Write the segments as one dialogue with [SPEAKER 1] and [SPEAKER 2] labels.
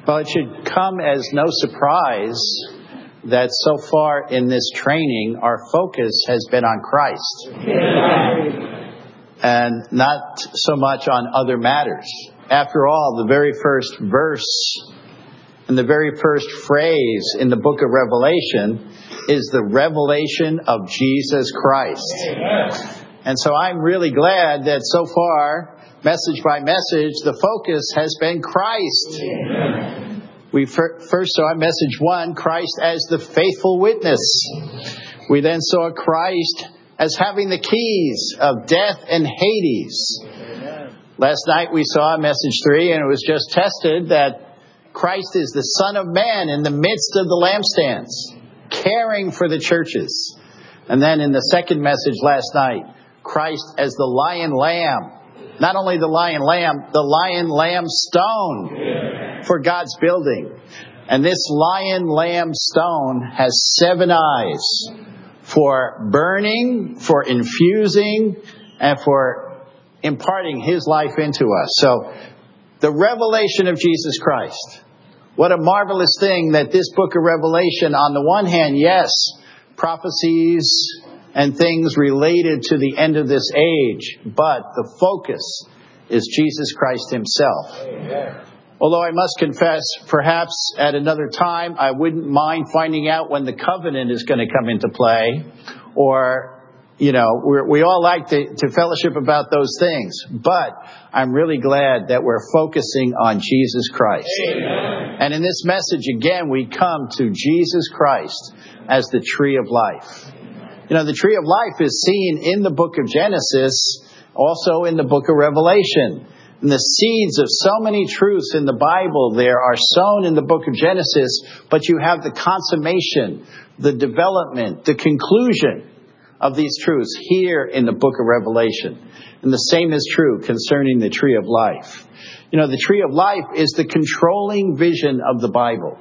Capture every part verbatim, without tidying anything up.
[SPEAKER 1] Well, it should come as no surprise that so far in this training, our focus has been on Christ. Amen. And not so much on other matters. After all, the very first verse and the very first phrase in the book of Revelation is the revelation of Jesus Christ. Amen. And so I'm really glad that so far, message by message, the focus has been Christ. Amen. We first saw message one, Christ as the faithful witness. We then saw Christ as having the keys of death and Hades. Amen. Last night we saw message three, and it was just tested that Christ is the Son of Man in the midst of the lampstands, caring for the churches. And then in the second message last night, Christ as the lion lamb. Not only the lion lamb, the lion lamb stone. Yeah. For God's building. And this lion lamb stone has seven eyes for burning, for infusing, and for imparting His life into us. So the revelation of Jesus Christ. What a marvelous thing that this book of Revelation, on the one hand, yes, prophecies and things related to the end of this age, but the focus is Jesus Christ Himself. Amen. Although I must confess, perhaps at another time, I wouldn't mind finding out when the covenant is going to come into play. Or, you know, we're, we all like to, to fellowship about those things. But I'm really glad that we're focusing on Jesus Christ. Amen. And in this message, again, we come to Jesus Christ as the tree of life. You know, the tree of life is seen in the book of Genesis, also in the book of Revelation. And the seeds of so many truths in the Bible there are sown in the book of Genesis, but you have the consummation, the development, the conclusion of these truths here in the book of Revelation. And the same is true concerning the tree of life. You know, the tree of life is the controlling vision of the Bible.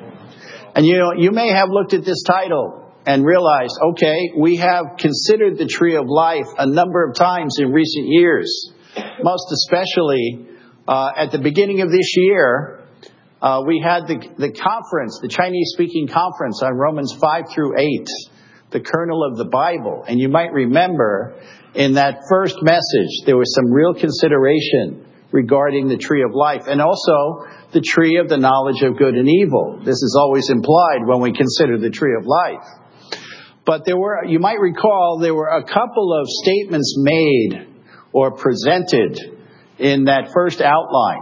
[SPEAKER 1] And you know, you may have looked at this title and realized, okay, we have considered the tree of life a number of times in recent years. Most especially uh, at the beginning of this year, uh, we had the, the conference, the Chinese-speaking conference on Romans five through eight, the kernel of the Bible. And you might remember in that first message, there was some real consideration regarding the tree of life and also the tree of the knowledge of good and evil. This is always implied when we consider the tree of life. But there were, you might recall, there were a couple of statements made or presented in that first outline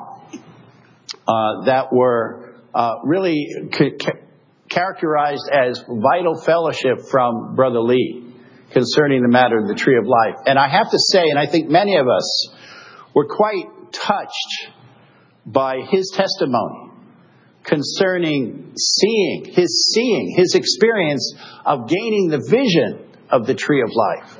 [SPEAKER 1] uh, that were uh, really ca- characterized as vital fellowship from Brother Lee concerning the matter of the tree of life. And I have to say, and I think many of us were quite touched by his testimony concerning seeing, his seeing, his experience of gaining the vision of the tree of life.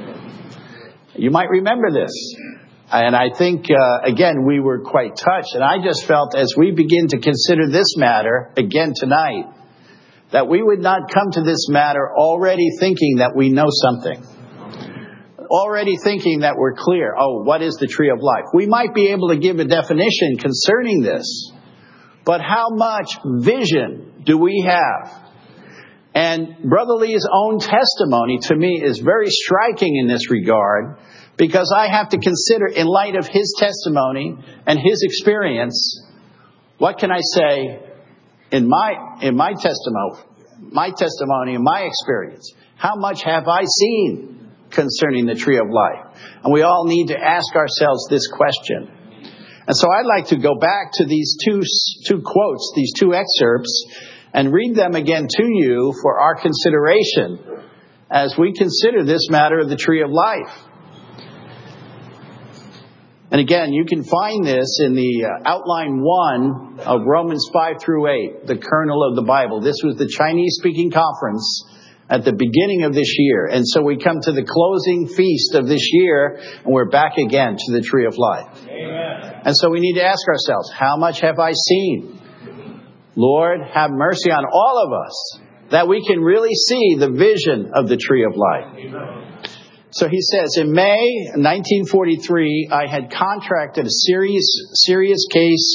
[SPEAKER 1] You might remember this. And I think, uh, again, we were quite touched. And I just felt as we begin to consider this matter again tonight, that we would not come to this matter already thinking that we know something. Already thinking that we're clear. Oh, what is the tree of life? We might be able to give a definition concerning this. But how much vision do we have? And Brother Lee's own testimony to me is very striking in this regard, because I have to consider, in light of his testimony and his experience, what can I say in my in my testimony, my testimony and my experience? How much have I seen concerning the tree of life? And we all need to ask ourselves this question. And so I'd like to go back to these two two quotes, these two excerpts, and read them again to you for our consideration as we consider this matter of the tree of life. And again, you can find this in the uh, outline one of Romans five through eight, the kernel of the Bible. This was the Chinese-speaking conference at the beginning of this year. And so we come to the closing feast of this year, and we're back again to the tree of life. Amen. And so we need to ask ourselves, how much have I seen? Lord, have mercy on all of us, that we can really see the vision of the tree of life. Amen. So he says, in May nineteen forty-three, I had contracted a serious, serious case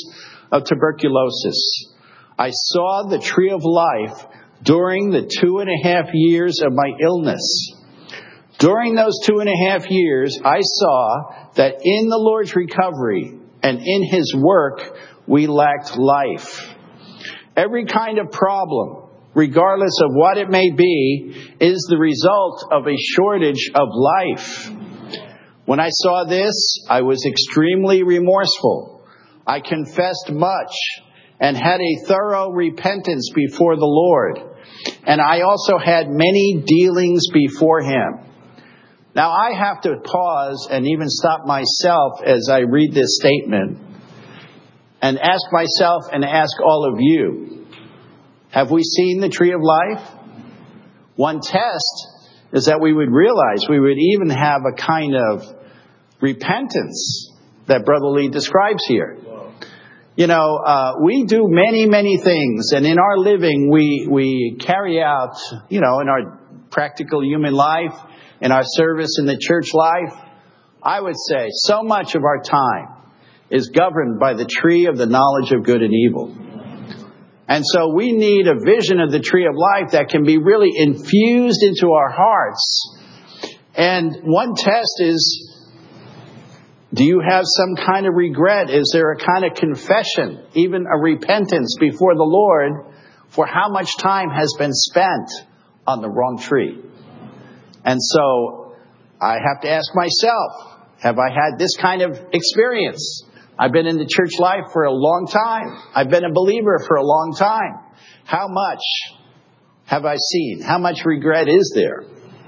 [SPEAKER 1] of tuberculosis. I saw the tree of life during the two and a half years of my illness. During those two and a half years, I saw that in the Lord's recovery and in His work, we lacked life. Every kind of problem, regardless of what it may be, is the result of a shortage of life. When I saw this, I was extremely remorseful. I confessed much and had a thorough repentance before the Lord. And I also had many dealings before Him. Now, I have to pause and even stop myself as I read this statement and ask myself and ask all of you, have we seen the tree of life? One test is that we would realize we would even have a kind of repentance that Brother Lee describes here. You know, uh, we do many, many things, and in our living, we, we carry out, you know, in our practical human life, in our service in the church life, I would say so much of our time is governed by the tree of the knowledge of good and evil. And so we need a vision of the tree of life that can be really infused into our hearts. And one test is, do you have some kind of regret? Is there a kind of confession, even a repentance before the Lord for how much time has been spent on the wrong tree? And so I have to ask myself, have I had this kind of experience? I've been in the church life for a long time. I've been a believer for a long time. How much have I seen? How much regret is there?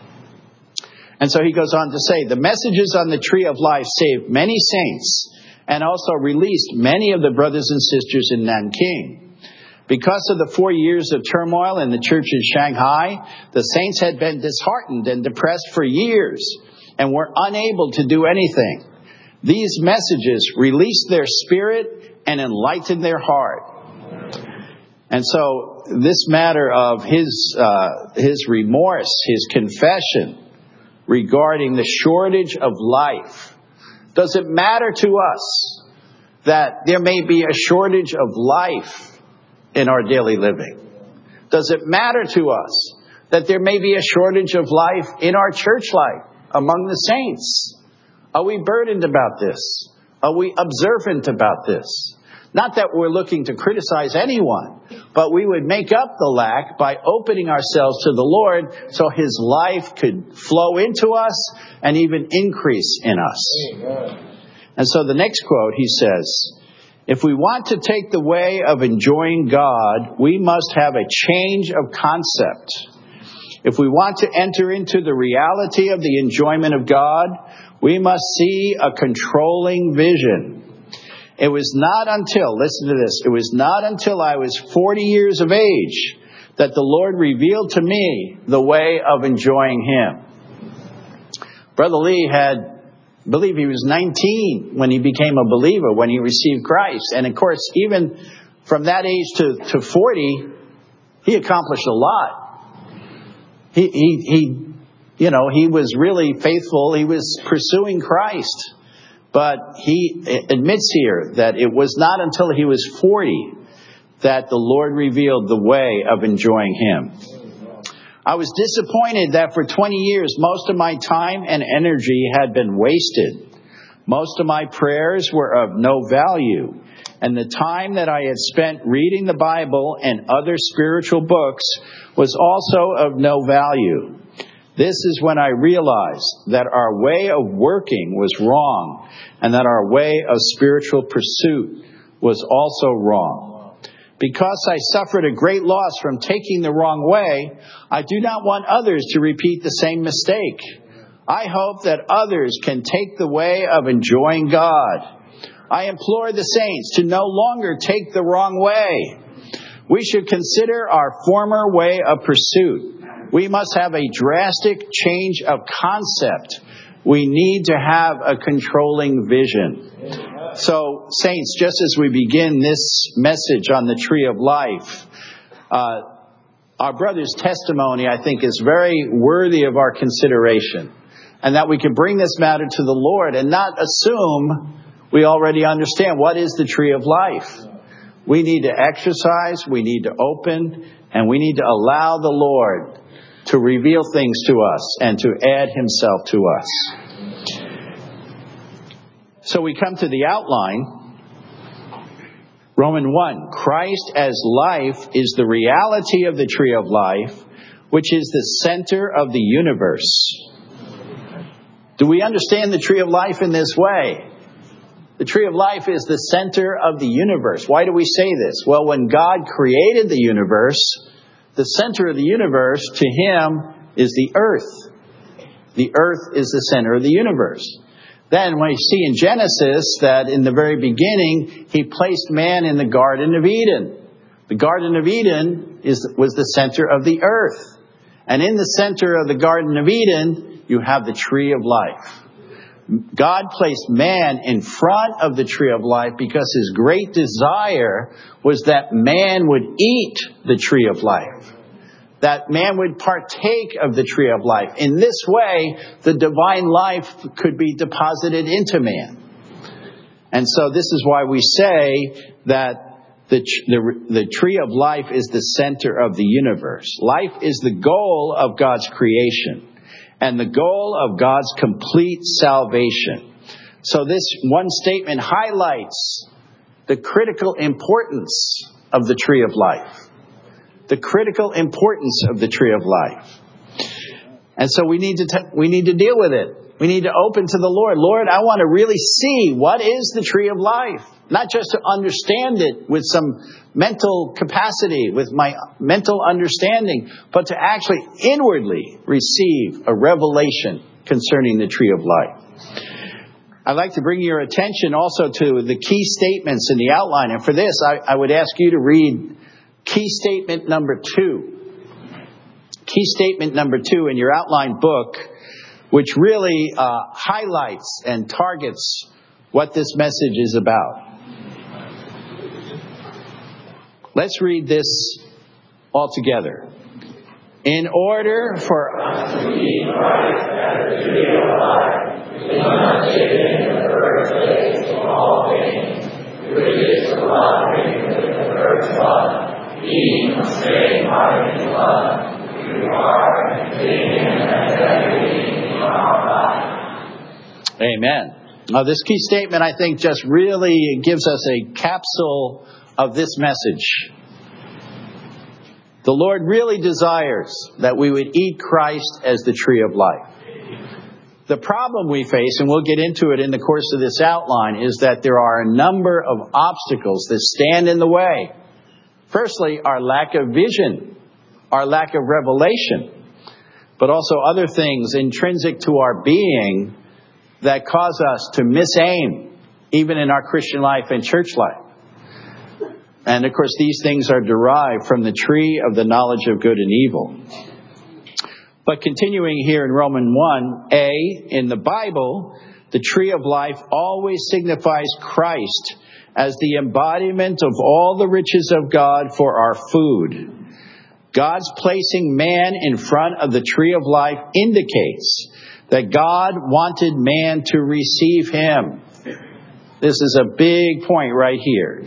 [SPEAKER 1] And so he goes on to say, the messages on the tree of life saved many saints and also released many of the brothers and sisters in Nanking. Because of the four years of turmoil in the church in Shanghai, the saints had been disheartened and depressed for years and were unable to do anything. These messages released their spirit and enlightened their heart. And so this matter of his uh, his remorse, his confession regarding the shortage of life, does it matter to us that there may be a shortage of life in our daily living? Does it matter to us that there may be a shortage of life in our church life among the saints? Are we burdened about this? Are we observant about this? Not that we're looking to criticize anyone, but we would make up the lack by opening ourselves to the Lord so His life could flow into us and even increase in us. Amen. And so the next quote, he says, if we want to take the way of enjoying God, we must have a change of concept. If we want to enter into the reality of the enjoyment of God, we must see a controlling vision. It was not until, listen to this, it was not until I was forty years of age that the Lord revealed to me the way of enjoying Him. Brother Lee had, I believe he was nineteen when he became a believer, when he received Christ. And of course, even from that age to, to forty, he accomplished a lot. He, he, he, you know, he was really faithful. He was pursuing Christ. But he admits here that it was not until he was forty that the Lord revealed the way of enjoying Him. I was disappointed that for twenty years, most of my time and energy had been wasted. Most of my prayers were of no value. And the time that I had spent reading the Bible and other spiritual books was also of no value. This is when I realized that our way of working was wrong and that our way of spiritual pursuit was also wrong. Because I suffered a great loss from taking the wrong way, I do not want others to repeat the same mistake. I hope that others can take the way of enjoying God. I implore the saints to no longer take the wrong way. We should consider our former way of pursuit. We must have a drastic change of concept. We need to have a controlling vision. So, saints, just as we begin this message on the tree of life, uh, our brother's testimony, I think, is very worthy of our consideration. And that we can bring this matter to the Lord and not assume we already understand what is the tree of life. We need to exercise, we need to open, and we need to allow the Lord to reveal things to us and to add himself to us. So we come to the outline. Romans one, Christ as life is the reality of the tree of life, which is the center of the universe. Do we understand the tree of life in this way? The tree of life is the center of the universe. Why do we say this? Well, when God created the universe, the center of the universe to him is the earth. The earth is the center of the universe. Then we see in Genesis that in the very beginning, he placed man in the Garden of Eden. The Garden of Eden is, was the center of the earth. And in the center of the Garden of Eden, you have the tree of life. God placed man in front of the tree of life because his great desire was that man would eat the tree of life. That man would partake of the tree of life. In this way, the divine life could be deposited into man. And so this is why we say that the, the, the tree of life is the center of the universe. Life is the goal of God's creation and the goal of God's complete salvation. So this one statement highlights the critical importance of the tree of life. The critical importance of the tree of life. And so we need to t- we need to deal with it. We need to open to the Lord. Lord, I want to really see what is the tree of life. Not just to understand it with some mental capacity, with my mental understanding, but to actually inwardly receive a revelation concerning the tree of life. I'd like to bring your attention also to the key statements in the outline. And for this, I, I would ask you to read key statement number two. Key statement number two in your outline book, which really uh, highlights and targets what this message is about. Let's read this all together. In order for us to be Christ as the tree of life, we must give in the first place of all things, which is the watering with the first blood, being the same heart and blood, you are and being and everything in our life. Amen. Now, this key statement, I think, just really gives us a capsule of this message. The Lord really desires that we would eat Christ as the tree of life. The problem we face, and we'll get into it in the course of this outline, is that there are a number of obstacles that stand in the way. Firstly, our lack of vision, our lack of revelation, but also other things intrinsic to our being that cause us to miss aim, even in our Christian life and church life. And of course, these things are derived from the tree of the knowledge of good and evil. But continuing here in Romans one, A, in the Bible, the tree of life always signifies Christ as the embodiment of all the riches of God for our food. God's placing man in front of the tree of life indicates that God wanted man to receive him. This is a big point right here.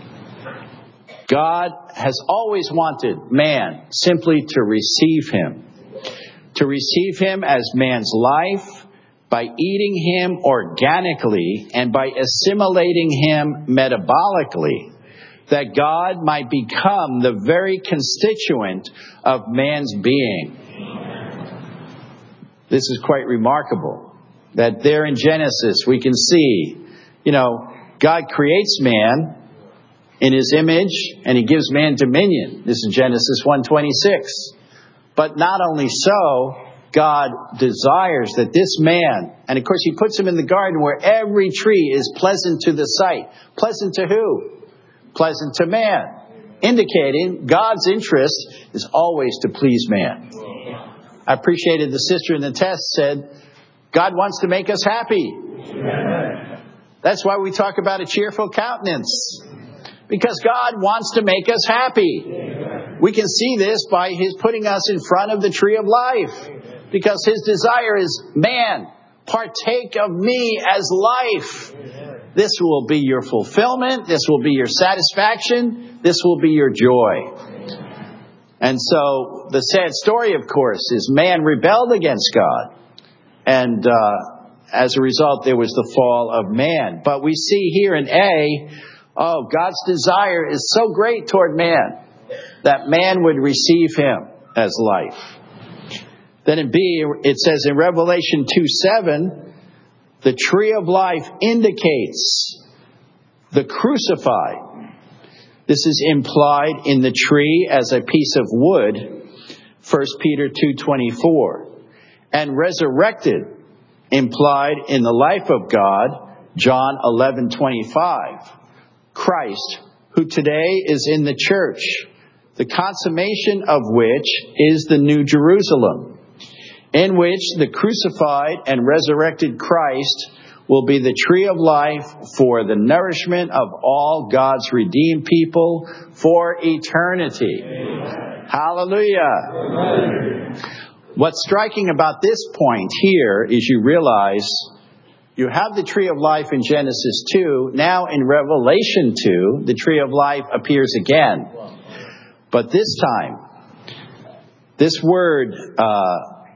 [SPEAKER 1] God has always wanted man simply to receive him. To receive him as man's life by eating him organically and by assimilating him metabolically, that God might become the very constituent of man's being. This is quite remarkable. That there in Genesis we can see, you know, God creates man in his image and he gives man dominion. This is Genesis one twenty-six. But not only so, God desires that this man, and of course he puts him in the garden where every tree is pleasant to the sight. Pleasant to who? Pleasant to man. Indicating God's interest is always to please man. I appreciated the sister in the test said, God wants to make us happy. That's why we talk about a cheerful countenance. Because God wants to make us happy. We can see this by his putting us in front of the tree of life. Because his desire is, man, partake of me as life. This will be your fulfillment. This will be your satisfaction. This will be your joy. And so the sad story, of course, is man rebelled against God. And uh, as a result, there was the fall of man. But we see here in A, oh, God's desire is so great toward man that man would receive him as life. Then in B, it says in Revelation two seven, the tree of life indicates the crucified. This is implied in the tree as a piece of wood, First Peter two twenty-four. And resurrected, implied in the life of God, John eleven twenty-five. Christ, who today is in the church, the consummation of which is the New Jerusalem, in which the crucified and resurrected Christ will be the tree of life for the nourishment of all God's redeemed people for eternity. Amen. Hallelujah. Amen. What's striking about this point here is you realize you have the tree of life in Genesis two. Now in Revelation two, the tree of life appears again. But this time, this word uh,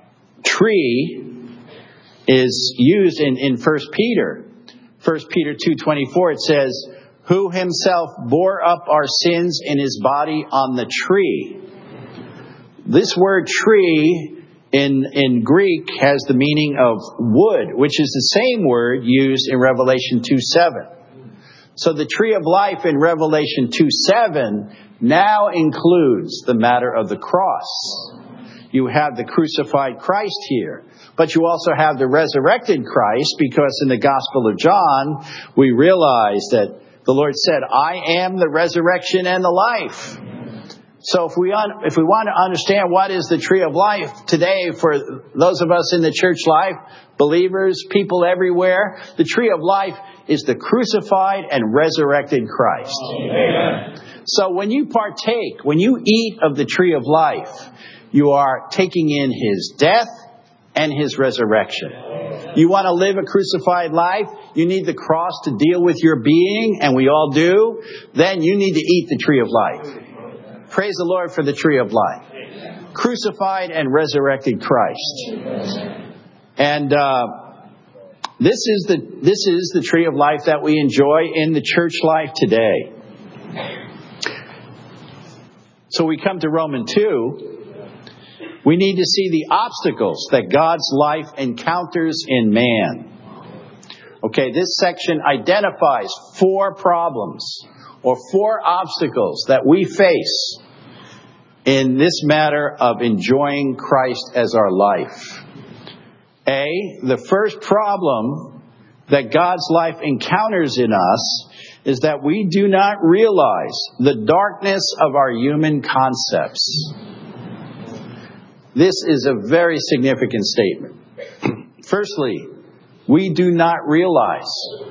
[SPEAKER 1] tree is used in, in First Peter. First Peter two twenty-four, it says, who himself bore up our sins in his body on the tree. This word tree in, in Greek has the meaning of wood, which is the same word used in Revelation two seven. So the tree of life in Revelation two seven now includes the matter of the cross. You have the crucified Christ here, but you also have the resurrected Christ, because in the Gospel of John, we realize that the Lord said, I am the resurrection and the life. So if we un- if we want to understand what is the tree of life today for those of us in the church life, believers, people everywhere, the tree of life is the crucified and resurrected Christ. Amen. So when you partake, when you eat of the tree of life, you are taking in his death and his resurrection. You want to live a crucified life? You need the cross to deal with your being, and we all do. Then you need to eat the tree of life. Praise the Lord for the tree of life. Crucified and resurrected Christ. And uh, this is the this is the tree of life that we enjoy in the church life today. So we come to Romans two. We need to see the obstacles that God's life encounters in man. Okay, this section identifies four problems or four obstacles that we face in this matter of enjoying Christ as our life. A, the first problem that God's life encounters in us is that we do not realize the darkness of our human concepts. This is a very significant statement. Firstly, we do not realize.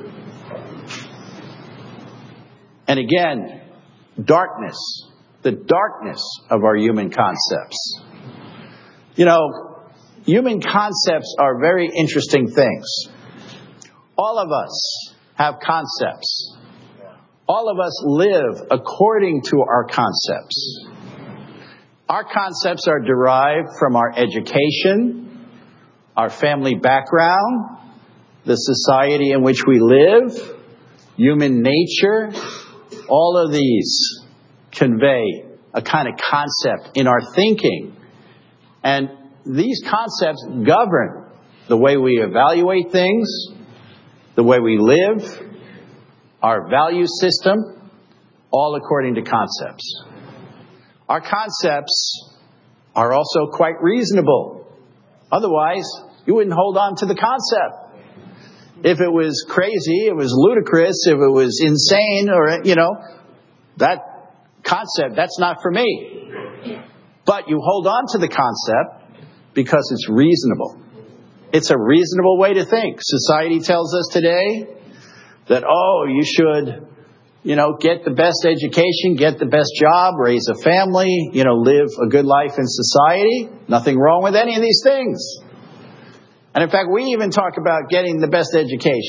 [SPEAKER 1] And again, darkness. The darkness of our human concepts. You know, human concepts are very interesting things. All of us have concepts. All of us live according to our concepts. Our concepts are derived from our education, our family background, the society in which we live, human nature. All of these convey a kind of concept in our thinking. And these concepts govern the way we evaluate things, the way we live, our value system, all according to concepts. Our concepts are also quite reasonable. Otherwise, you wouldn't hold on to the concept. If it was crazy, it was ludicrous, if it was insane, or, you know, that concept, that's not for me. But you hold on to the concept because it's reasonable. It's a reasonable way to think. Society tells us today that, oh, you should, you know, get the best education, get the best job, raise a family, you know, live a good life in society. Nothing wrong with any of these things. And in fact, we even talk about getting the best education.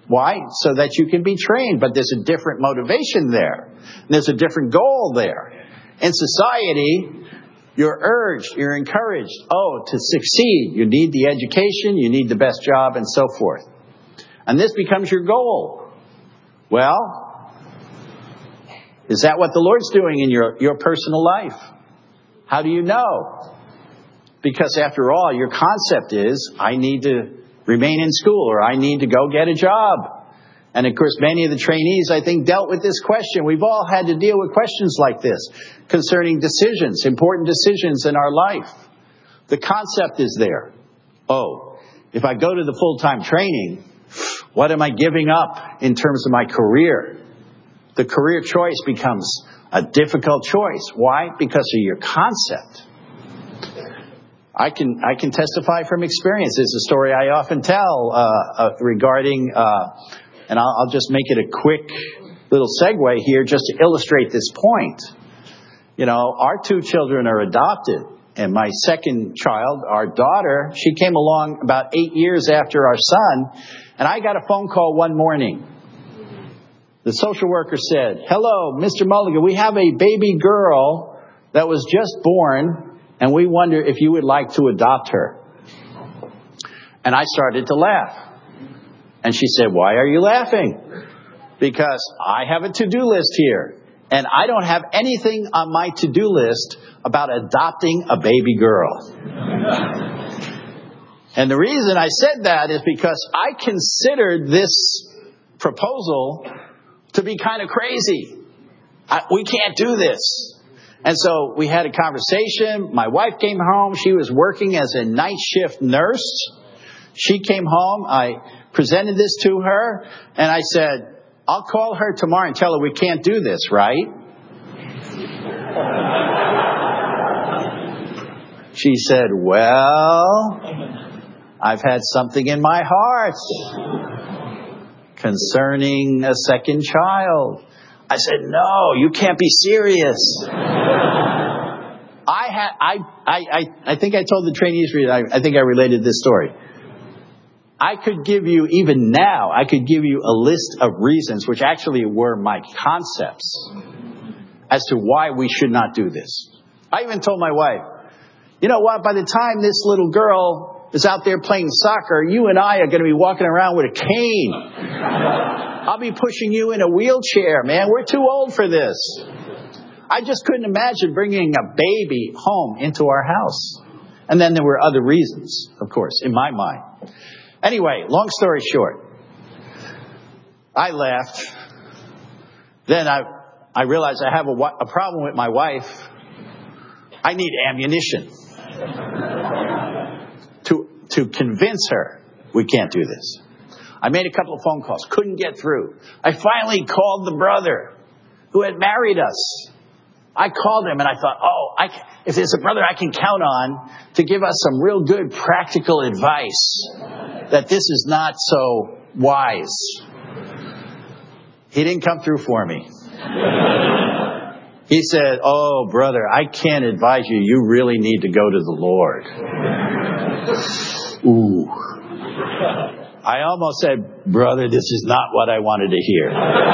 [SPEAKER 1] Why? So that you can be trained. But there's a different motivation there. There's a different goal there. In society, you're urged, you're encouraged, oh, to succeed, you need the education, you need the best job, and so forth. And this becomes your goal. Well, is that what the Lord's doing in your, your personal life? How do you know? Because after all, your concept is, I need to remain in school, or I need to go get a job. And of course, many of the trainees, I think, dealt with this question. We've all had to deal with questions like this concerning decisions, important decisions in our life. The concept is there. Oh, if I go to the full-time training, what am I giving up in terms of my career? The career choice becomes a difficult choice. Why? Because of your concept. I can I can testify from experience. It's a story I often tell uh, uh, regarding, uh, and I'll, I'll just make it a quick little segue here just to illustrate this point. You know, our two children are adopted, and my second child, our daughter, she came along about eight years after our son, and I got a phone call one morning. The social worker said, "Hello, Mister Mulligan, we have a baby girl that was just born, and we wonder if you would like to adopt her." And I started to laugh. And she said, "Why are you laughing?" "Because I have a to-do list here, and I don't have anything on my to-do list about adopting a baby girl." And the reason I said that is because I considered this proposal to be kind of crazy. I, we can't do this. And so we had a conversation. My wife came home. She was working as a night shift nurse. She came home. I presented this to her, and I said, "I'll call her tomorrow and tell her we can't do this, right?" She said, "Well, I've had something in my heart concerning a second child." I said, "No, you can't be serious." I had, I, I, I, I think I told the trainees, I, I think I related this story. I could give you, even now, I could give you a list of reasons, which actually were my concepts, as to why we should not do this. I even told my wife, "You know what, by the time this little girl is out there playing soccer, you and I are going to be walking around with a cane. I'll be pushing you in a wheelchair, man. We're too old for this." I just couldn't imagine bringing a baby home into our house. And then there were other reasons, of course, in my mind. Anyway, long story short, I laughed. Then I, I realized I have a, a problem with my wife. I need ammunition to, to convince her we can't do this. I made a couple of phone calls, couldn't get through. I finally called the brother who had married us. I called him and I thought, oh, I, if there's a brother I can count on to give us some real good practical advice, that this is not so wise. He didn't come through for me. He said, "Oh, brother, I can't advise you. You really need to go to the Lord." Ooh. I almost said, "Brother, this is not what I wanted to hear."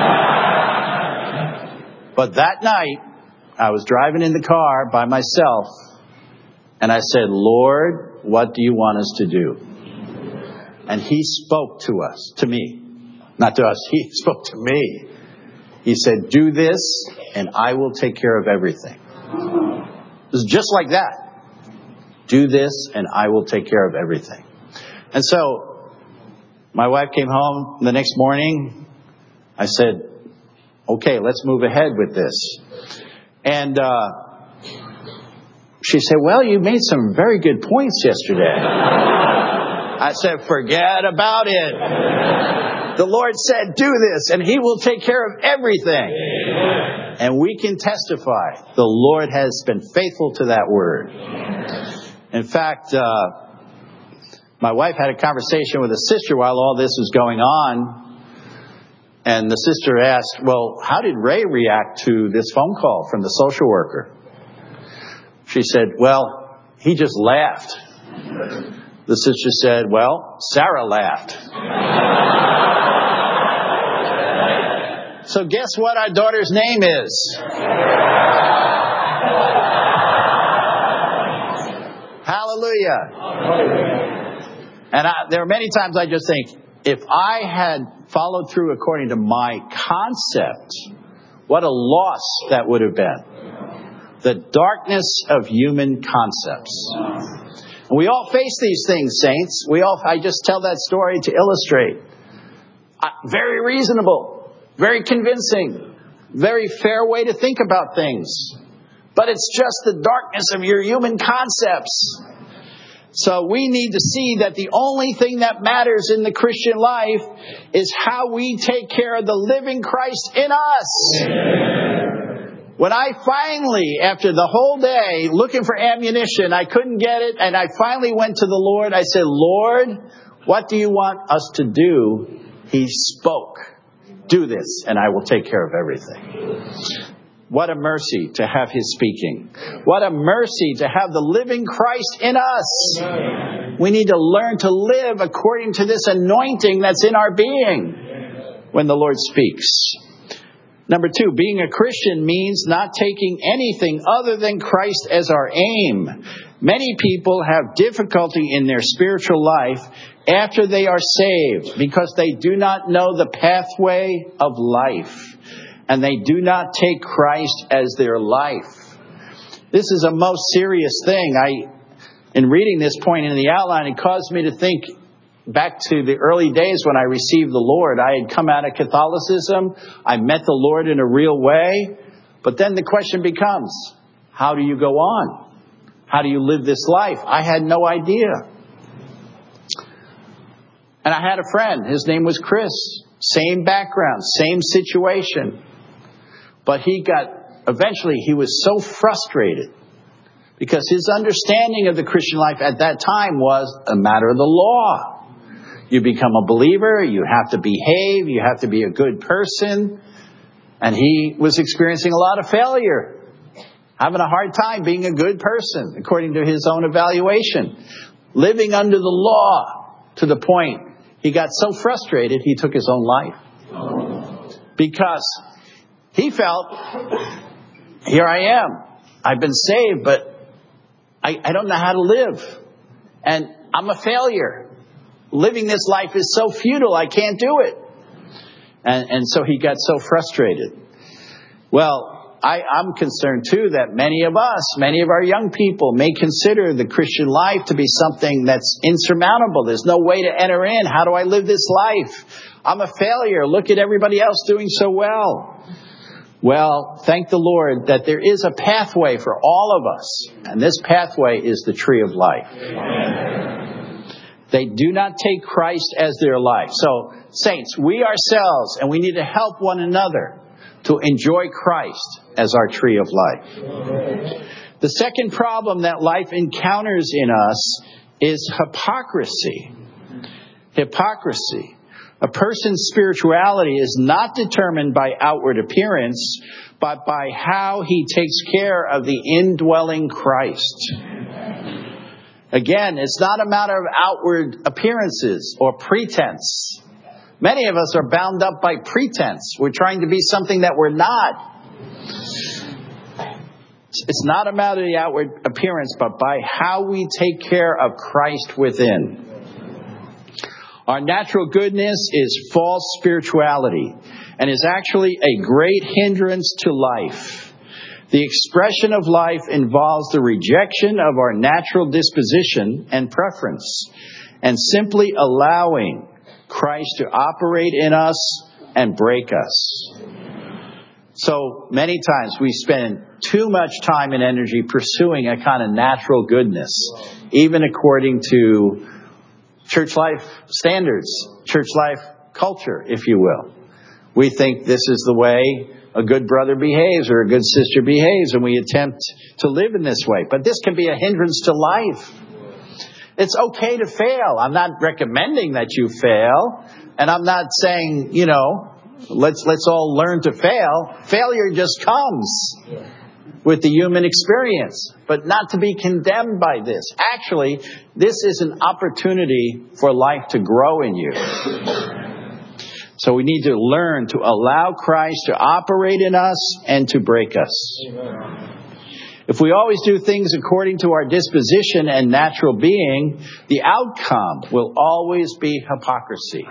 [SPEAKER 1] But that night, I was driving in the car by myself, and I said, "Lord, what do you want us to do?" And He spoke to us, to me, not to us. He spoke to me. He said, "Do this, and I will take care of everything." It was just like that. Do this, and I will take care of everything. And so, my wife came home the next morning. I said, "Okay, let's move ahead with this." And uh, she said, "Well, you made some very good points yesterday." I said, "Forget about it. The Lord said, do this, and He will take care of everything." Amen. And we can testify the Lord has been faithful to that word. In fact, uh, my wife had a conversation with a sister while all this was going on. And the sister asked, "Well, how did Ray react to this phone call from the social worker?" She said, "Well, he just laughed." The sister said, "Well, Sarah laughed." So guess what our daughter's name is? Hallelujah. And I, there are many times I just think, if I had followed through according to my concept, what a loss that would have been. The darkness of human concepts. And we all face these things, saints. We all. I just tell that story to illustrate. Uh, very reasonable, very convincing, very fair way to think about things. But it's just the darkness of your human concepts. So we need to see that the only thing that matters in the Christian life is how we take care of the living Christ in us. Amen. When I finally, after the whole day looking for ammunition, I couldn't get it, and I finally went to the Lord. I said, Lord, what do you want us to do? He spoke, do this, and I will take care of everything. What a mercy to have His speaking. What a mercy to have the living Christ in us. Amen. We need to learn to live according to this anointing that's in our being when the Lord speaks. Number two, being a Christian means not taking anything other than Christ as our aim. Many people have difficulty in their spiritual life after they are saved because they do not know the pathway of life. And they do not take Christ as their life. This is a most serious thing. I, in reading this point in the outline, it caused me to think back to the early days when I received the Lord. I had come out of Catholicism. I met the Lord in a real way. But then the question becomes, how do you go on? How do you live this life? I had no idea. And I had a friend. His name was Chris. Same background, same situation. But he got, eventually he was so frustrated because his understanding of the Christian life at that time was a matter of the law. You become a believer, you have to behave, you have to be a good person. And he was experiencing a lot of failure, having a hard time being a good person, according to his own evaluation. Living under the law to the point he got so frustrated he took his own life. Because he felt, here I am. I've been saved, but I, I don't know how to live. And I'm a failure. Living this life is so futile, I can't do it. And, and so he got so frustrated. Well, I, I'm concerned too that many of us, many of our young people may consider the Christian life to be something that's insurmountable. There's no way to enter in. How do I live this life? I'm a failure. Look at everybody else doing so well. Well, thank the Lord that there is a pathway for all of us. And this pathway is the tree of life. Amen. They do not take Christ as their life. So, saints, we ourselves, and we need to help one another to enjoy Christ as our tree of life. Amen. The second problem that life encounters in us is hypocrisy. Hypocrisy. A person's spirituality is not determined by outward appearance, but by how he takes care of the indwelling Christ. Again, it's not a matter of outward appearances or pretense. Many of us are bound up by pretense. We're trying to be something that we're not. It's not a matter of the outward appearance, but by how we take care of Christ within. Our natural goodness is false spirituality and is actually a great hindrance to life. The expression of life involves the rejection of our natural disposition and preference and simply allowing Christ to operate in us and break us. So many times we spend too much time and energy pursuing a kind of natural goodness, even according to church life standards, church life culture, if you will. We think this is the way a good brother behaves or a good sister behaves, and we attempt to live in this way. But this can be a hindrance to life. It's okay to fail. I'm not recommending that you fail, and I'm not saying, you know, let's let's all learn to fail. Failure just comes with the human experience, but not to be condemned by this. Actually, this is an opportunity for life to grow in you. So we need to learn to allow Christ to operate in us and to break us. Amen. If we always do things according to our disposition and natural being, the outcome will always be hypocrisy.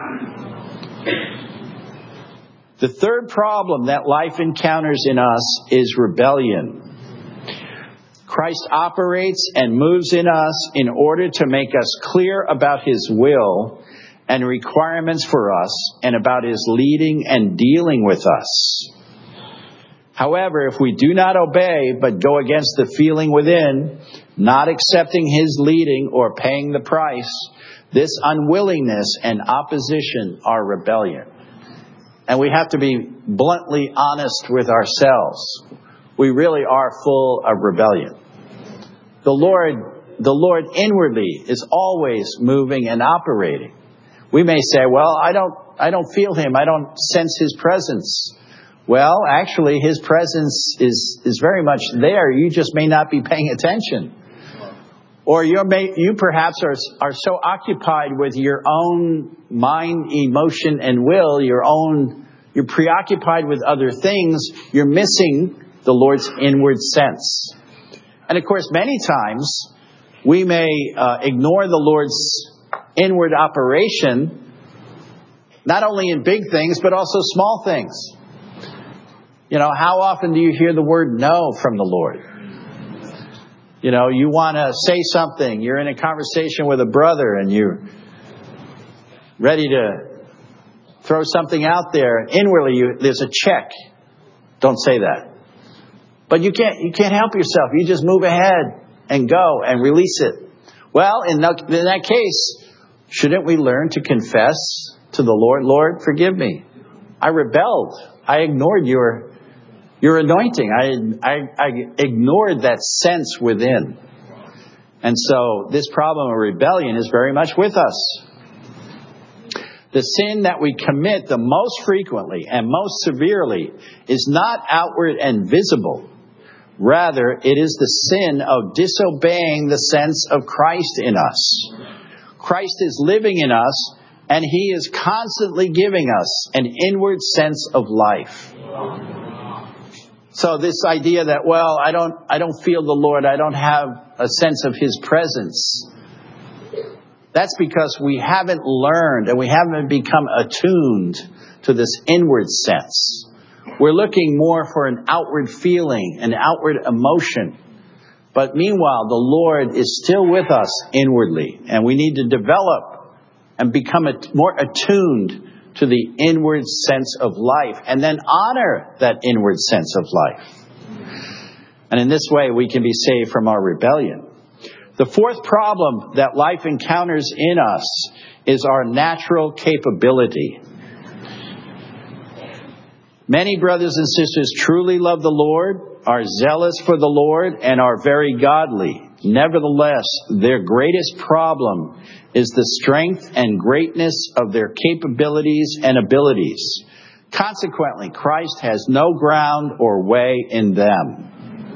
[SPEAKER 1] The third problem that life encounters in us is rebellion. Christ operates and moves in us in order to make us clear about His will and requirements for us and about His leading and dealing with us. However, if we do not obey but go against the feeling within, not accepting His leading or paying the price, this unwillingness and opposition are rebellion. And we have to be bluntly honest with ourselves. We really are full of rebellion. The Lord, the Lord inwardly is always moving and operating. We may say, well, I don't, I don't feel Him. I don't sense His presence. Well, actually, His presence is, is very much there. You just may not be paying attention. Or you may, you perhaps are, are so occupied with your own mind, emotion, and will, your own, you're preoccupied with other things, you're missing the Lord's inward sense. And of course, many times, we may uh, ignore the Lord's inward operation, not only in big things, but also small things. You know, how often do you hear the word no from the Lord? You know, you want to say something. You're in a conversation with a brother and you're ready to throw something out there. And inwardly, you, there's a check. Don't say that. But you can't, you can't help yourself. You just move ahead and go and release it. Well, in that, in that case, shouldn't we learn to confess to the Lord, Lord, forgive me. I rebelled. I ignored your Your anointing. I, I, I ignored that sense within. And so this problem of rebellion is very much with us. The sin that we commit the most frequently and most severely is not outward and visible. Rather, it is the sin of disobeying the sense of Christ in us. Christ is living in us, and He is constantly giving us an inward sense of life. So this idea that, well, I don't, I don't feel the Lord, I don't have a sense of His presence. That's because we haven't learned and we haven't become attuned to this inward sense. We're looking more for an outward feeling, an outward emotion. But meanwhile, the Lord is still with us inwardly, and we need to develop and become more attuned to the inward sense of life, and then honor that inward sense of life. And in this way, we can be saved from our rebellion. The fourth problem that life encounters in us is our natural capability. Many brothers and sisters truly love the Lord, are zealous for the Lord, and are very godly. Nevertheless, their greatest problem is the strength and greatness of their capabilities and abilities. Consequently, Christ has no ground or way in them.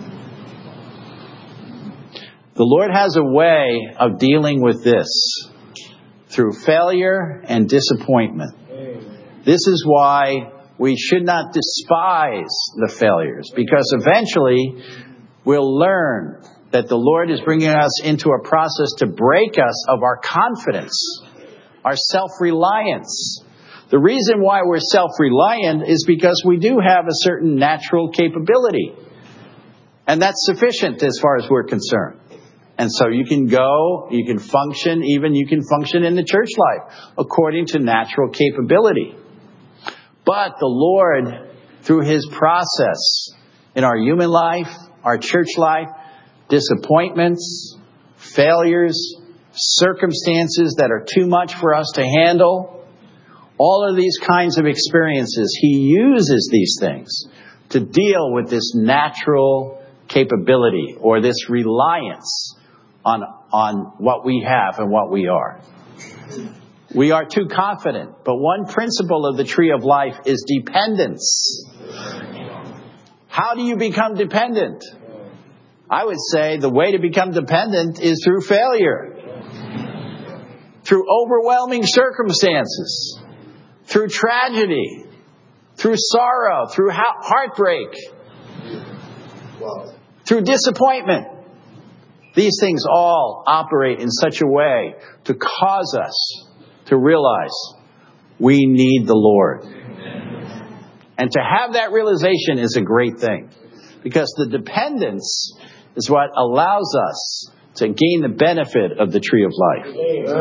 [SPEAKER 1] The Lord has a way of dealing with this through failure and disappointment. This is why we should not despise the failures, because eventually we'll learn that the Lord is bringing us into a process to break us of our confidence, our self-reliance. The reason why we're self-reliant is because we do have a certain natural capability. And that's sufficient as far as we're concerned. And so you can go, you can function, even you can function in the church life according to natural capability. But the Lord, through His process in our human life, our church life, disappointments, failures, circumstances that are too much for us to handle, all of these kinds of experiences, He uses these things to deal with this natural capability or this reliance on, on what we have and what we are. We are too confident, but one principle of the tree of life is dependence. How do you become dependent? I would say the way to become dependent is through failure, through overwhelming circumstances, through tragedy, through sorrow, through heartbreak, through disappointment. These things all operate in such a way to cause us to realize we need the Lord. And to have that realization is a great thing, because the dependence is what allows us to gain the benefit of the tree of life.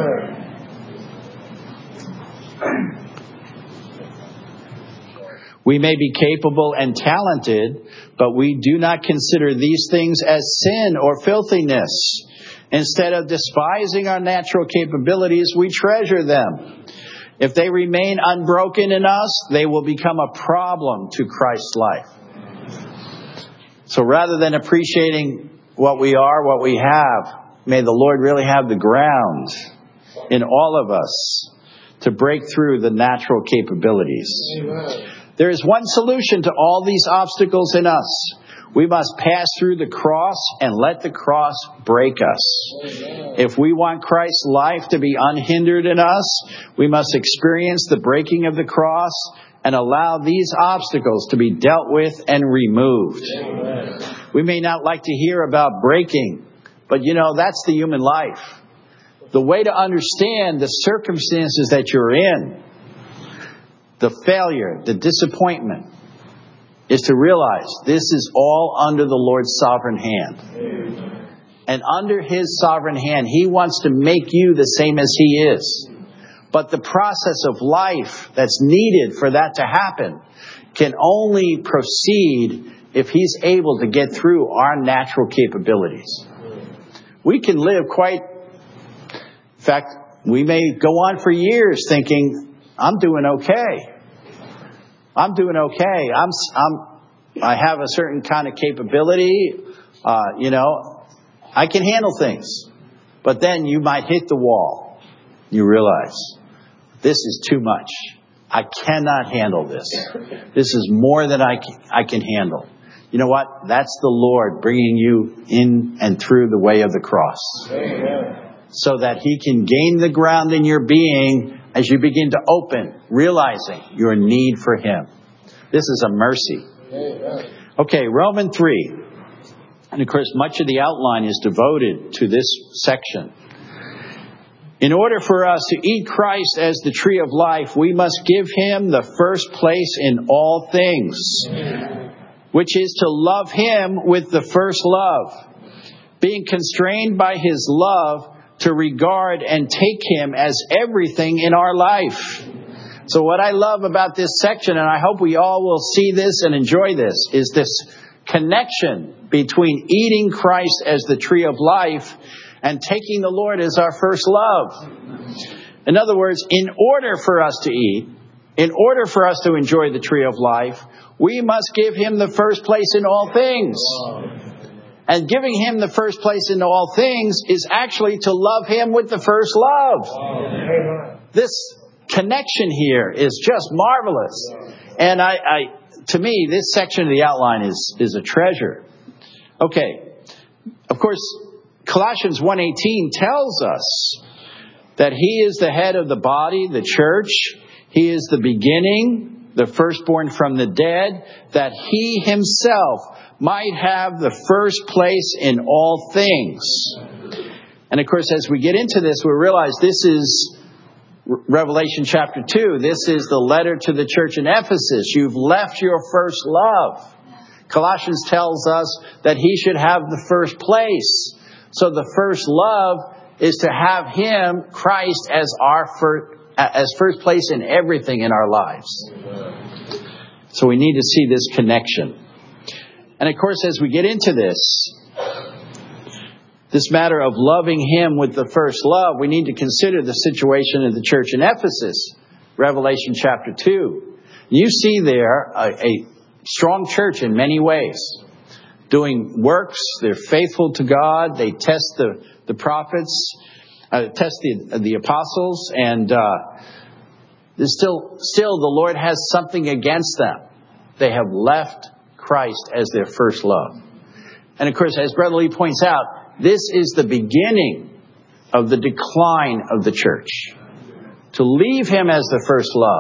[SPEAKER 1] We may be capable and talented, but we do not consider these things as sin or filthiness. Instead of despising our natural capabilities, we treasure them. If they remain unbroken in us, they will become a problem to Christ's life. So rather than appreciating what we are, what we have, may the Lord really have the ground in all of us to break through the natural capabilities. Amen. There is one solution to all these obstacles in us. We must pass through the cross and let the cross break us. Amen. If we want Christ's life to be unhindered in us, we must experience the breaking of the cross and allow these obstacles to be dealt with and removed. Amen. We may not like to hear about breaking, but you know, that's the human life. The way to understand the circumstances that you're in, the failure, the disappointment, is to realize this is all under the Lord's sovereign hand. Amen. And under His sovereign hand, He wants to make you the same as He is. But the process of life that's needed for that to happen can only proceed if He's able to get through our natural capabilities. We can live quite... In fact, we may go on for years thinking, I'm doing okay. I'm doing okay. I'm, I'm, I have a certain kind of capability. Uh, you know, I can handle things. But then you might hit the wall. You realize, this is too much. I cannot handle this. This is more than I can, I can handle. You know what? That's the Lord bringing you in and through the way of the cross. Amen. So that He can gain the ground in your being as you begin to open, realizing your need for Him. This is a mercy. Amen. Okay, Romans three. And of course, much of the outline is devoted to this section. In order for us to eat Christ as the tree of life, we must give Him the first place in all things, which is to love Him with the first love, being constrained by His love to regard and take Him as everything in our life. So what I love about this section, and I hope we all will see this and enjoy this, is this connection between eating Christ as the tree of life and taking the Lord as our first love. In other words, in order for us to eat, in order for us to enjoy the tree of life, we must give Him the first place in all things. And giving Him the first place in all things is actually to love Him with the first love. Amen. This connection here is just marvelous. And I, I, to me, this section of the outline is, is a treasure. Okay. Of course, Colossians one eighteen tells us that He is the head of the body, the church. He is the beginning, the firstborn from the dead, that He Himself might have the first place in all things. And of course, as we get into this, we realize this is Revelation chapter two. This is the letter to the church in Ephesus. You've left your first love. Colossians tells us that He should have the first place. So the first love is to have Him, Christ, as our first, as first place in everything in our lives. So we need to see this connection. And of course, as we get into this, this matter of loving Him with the first love, we need to consider the situation of the church in Ephesus, Revelation chapter two. You see there a, a strong church in many ways, doing works. They're faithful to God. They test the, the prophets, uh, test the, the apostles, and uh, there's still, still the Lord has something against them. They have left Christ as their first love. And of course, as Brother Lee points out, this is the beginning of the decline of the church. To leave Him as the first love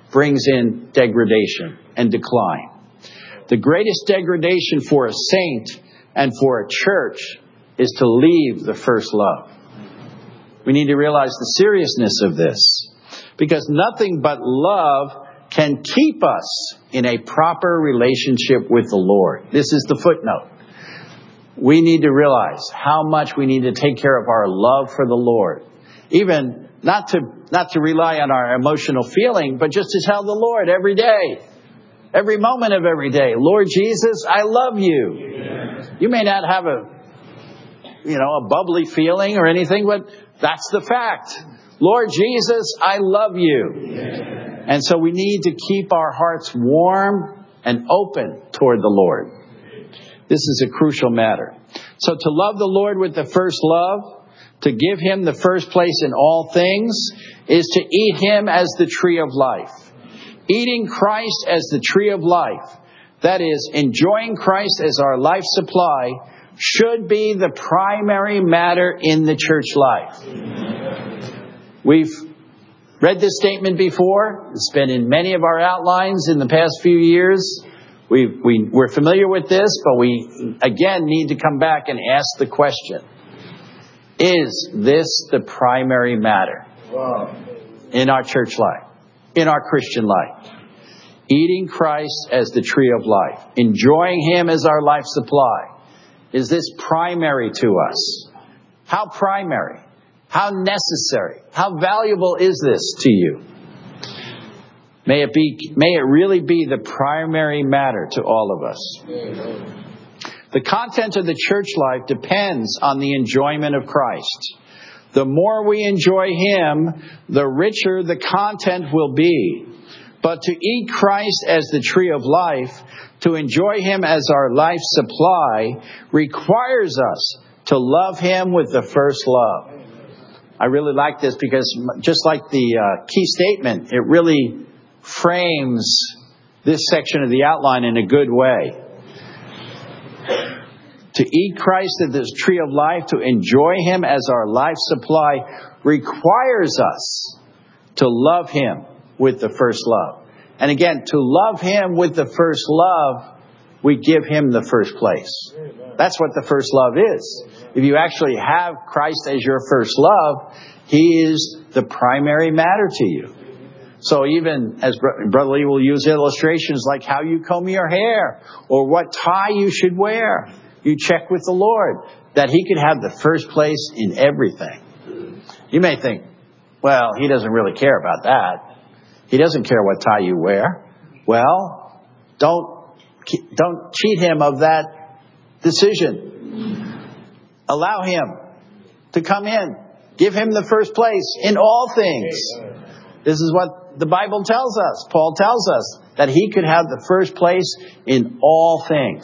[SPEAKER 1] brings in degradation and decline. The greatest degradation for a saint and for a church is to leave the first love. We need to realize the seriousness of this, because nothing but love can keep us in a proper relationship with the Lord. This is the footnote. We need to realize how much we need to take care of our love for the Lord. Even not to not to rely on our emotional feeling, but just to tell the Lord every day, every moment of every day, Lord Jesus, I love you. Yes. You may not have a, you know, a bubbly feeling or anything, but that's the fact. Lord Jesus, I love you. Yes. And so we need to keep our hearts warm and open toward the Lord. This is a crucial matter. So to love the Lord with the first love, to give Him the first place in all things, is to eat Him as the tree of life. Eating Christ as the tree of life, that is, enjoying Christ as our life supply, should be the primary matter in the church life. We've read this statement before. It's been in many of our outlines in the past few years. We, we, we're familiar with this, but we, again, need to come back and ask the question, is this the primary matter in our church life, in our Christian life? Eating Christ as the tree of life, enjoying Him as our life supply. Is this primary to us? How primary? How necessary? How valuable is this to you? May it be, may it really be the primary matter to all of us. The content of the church life depends on the enjoyment of Christ. The more we enjoy Him, the richer the content will be. But to eat Christ as the tree of life, to enjoy Him as our life supply, requires us to love Him with the first love. I really like this because just like the uh, key statement, it really frames this section of the outline in a good way. To eat Christ as the tree of life, to enjoy Him as our life supply, requires us to love Him with the first love. And again, to love Him with the first love, we give Him the first place. That's what the first love is. If you actually have Christ as your first love, He is the primary matter to you. So even as Brother Lee will use illustrations like how you comb your hair or what tie you should wear, you check with the Lord that He could have the first place in everything. You may think, well, He doesn't really care about that. He doesn't care what tie you wear. Well, don't, don't cheat Him of that decision. Allow Him to come in. Give Him the first place in all things. This is what the Bible tells us. Paul tells us that He could have the first place in all things.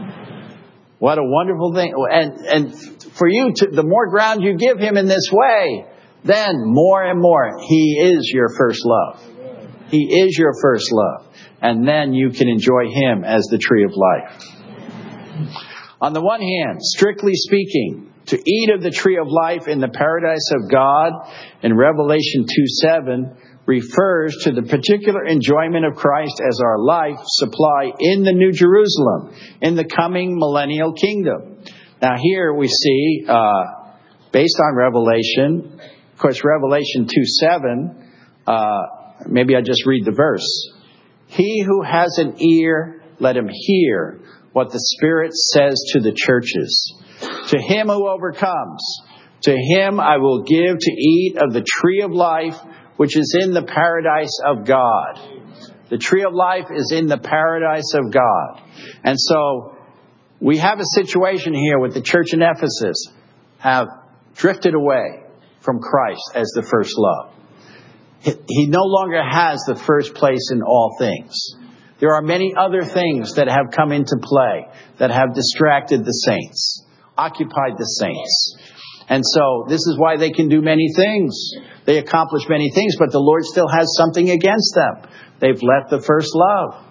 [SPEAKER 1] What a wonderful thing. And, and for you, to, the more ground you give Him in this way, then more and more He is your first love. He is your first love. And then you can enjoy Him as the tree of life. On the one hand, strictly speaking, to eat of the tree of life in the paradise of God in Revelation two seven refers to the particular enjoyment of Christ as our life supply in the New Jerusalem, in the coming millennial kingdom. Now here we see, uh, based on Revelation, of course, Revelation two seven, uh, maybe I just read the verse. He who has an ear, let him hear what the Spirit says to the churches. To him who overcomes, to him I will give to eat of the tree of life, which is in the paradise of God. The tree of life is in the paradise of God. And so we have a situation here with the church in Ephesus have drifted away from Christ as the first love. He no longer has the first place in all things. There are many other things that have come into play that have distracted the saints, occupied the saints. And so this is why they can do many things. They accomplish many things, but the Lord still has something against them. They've left the first love.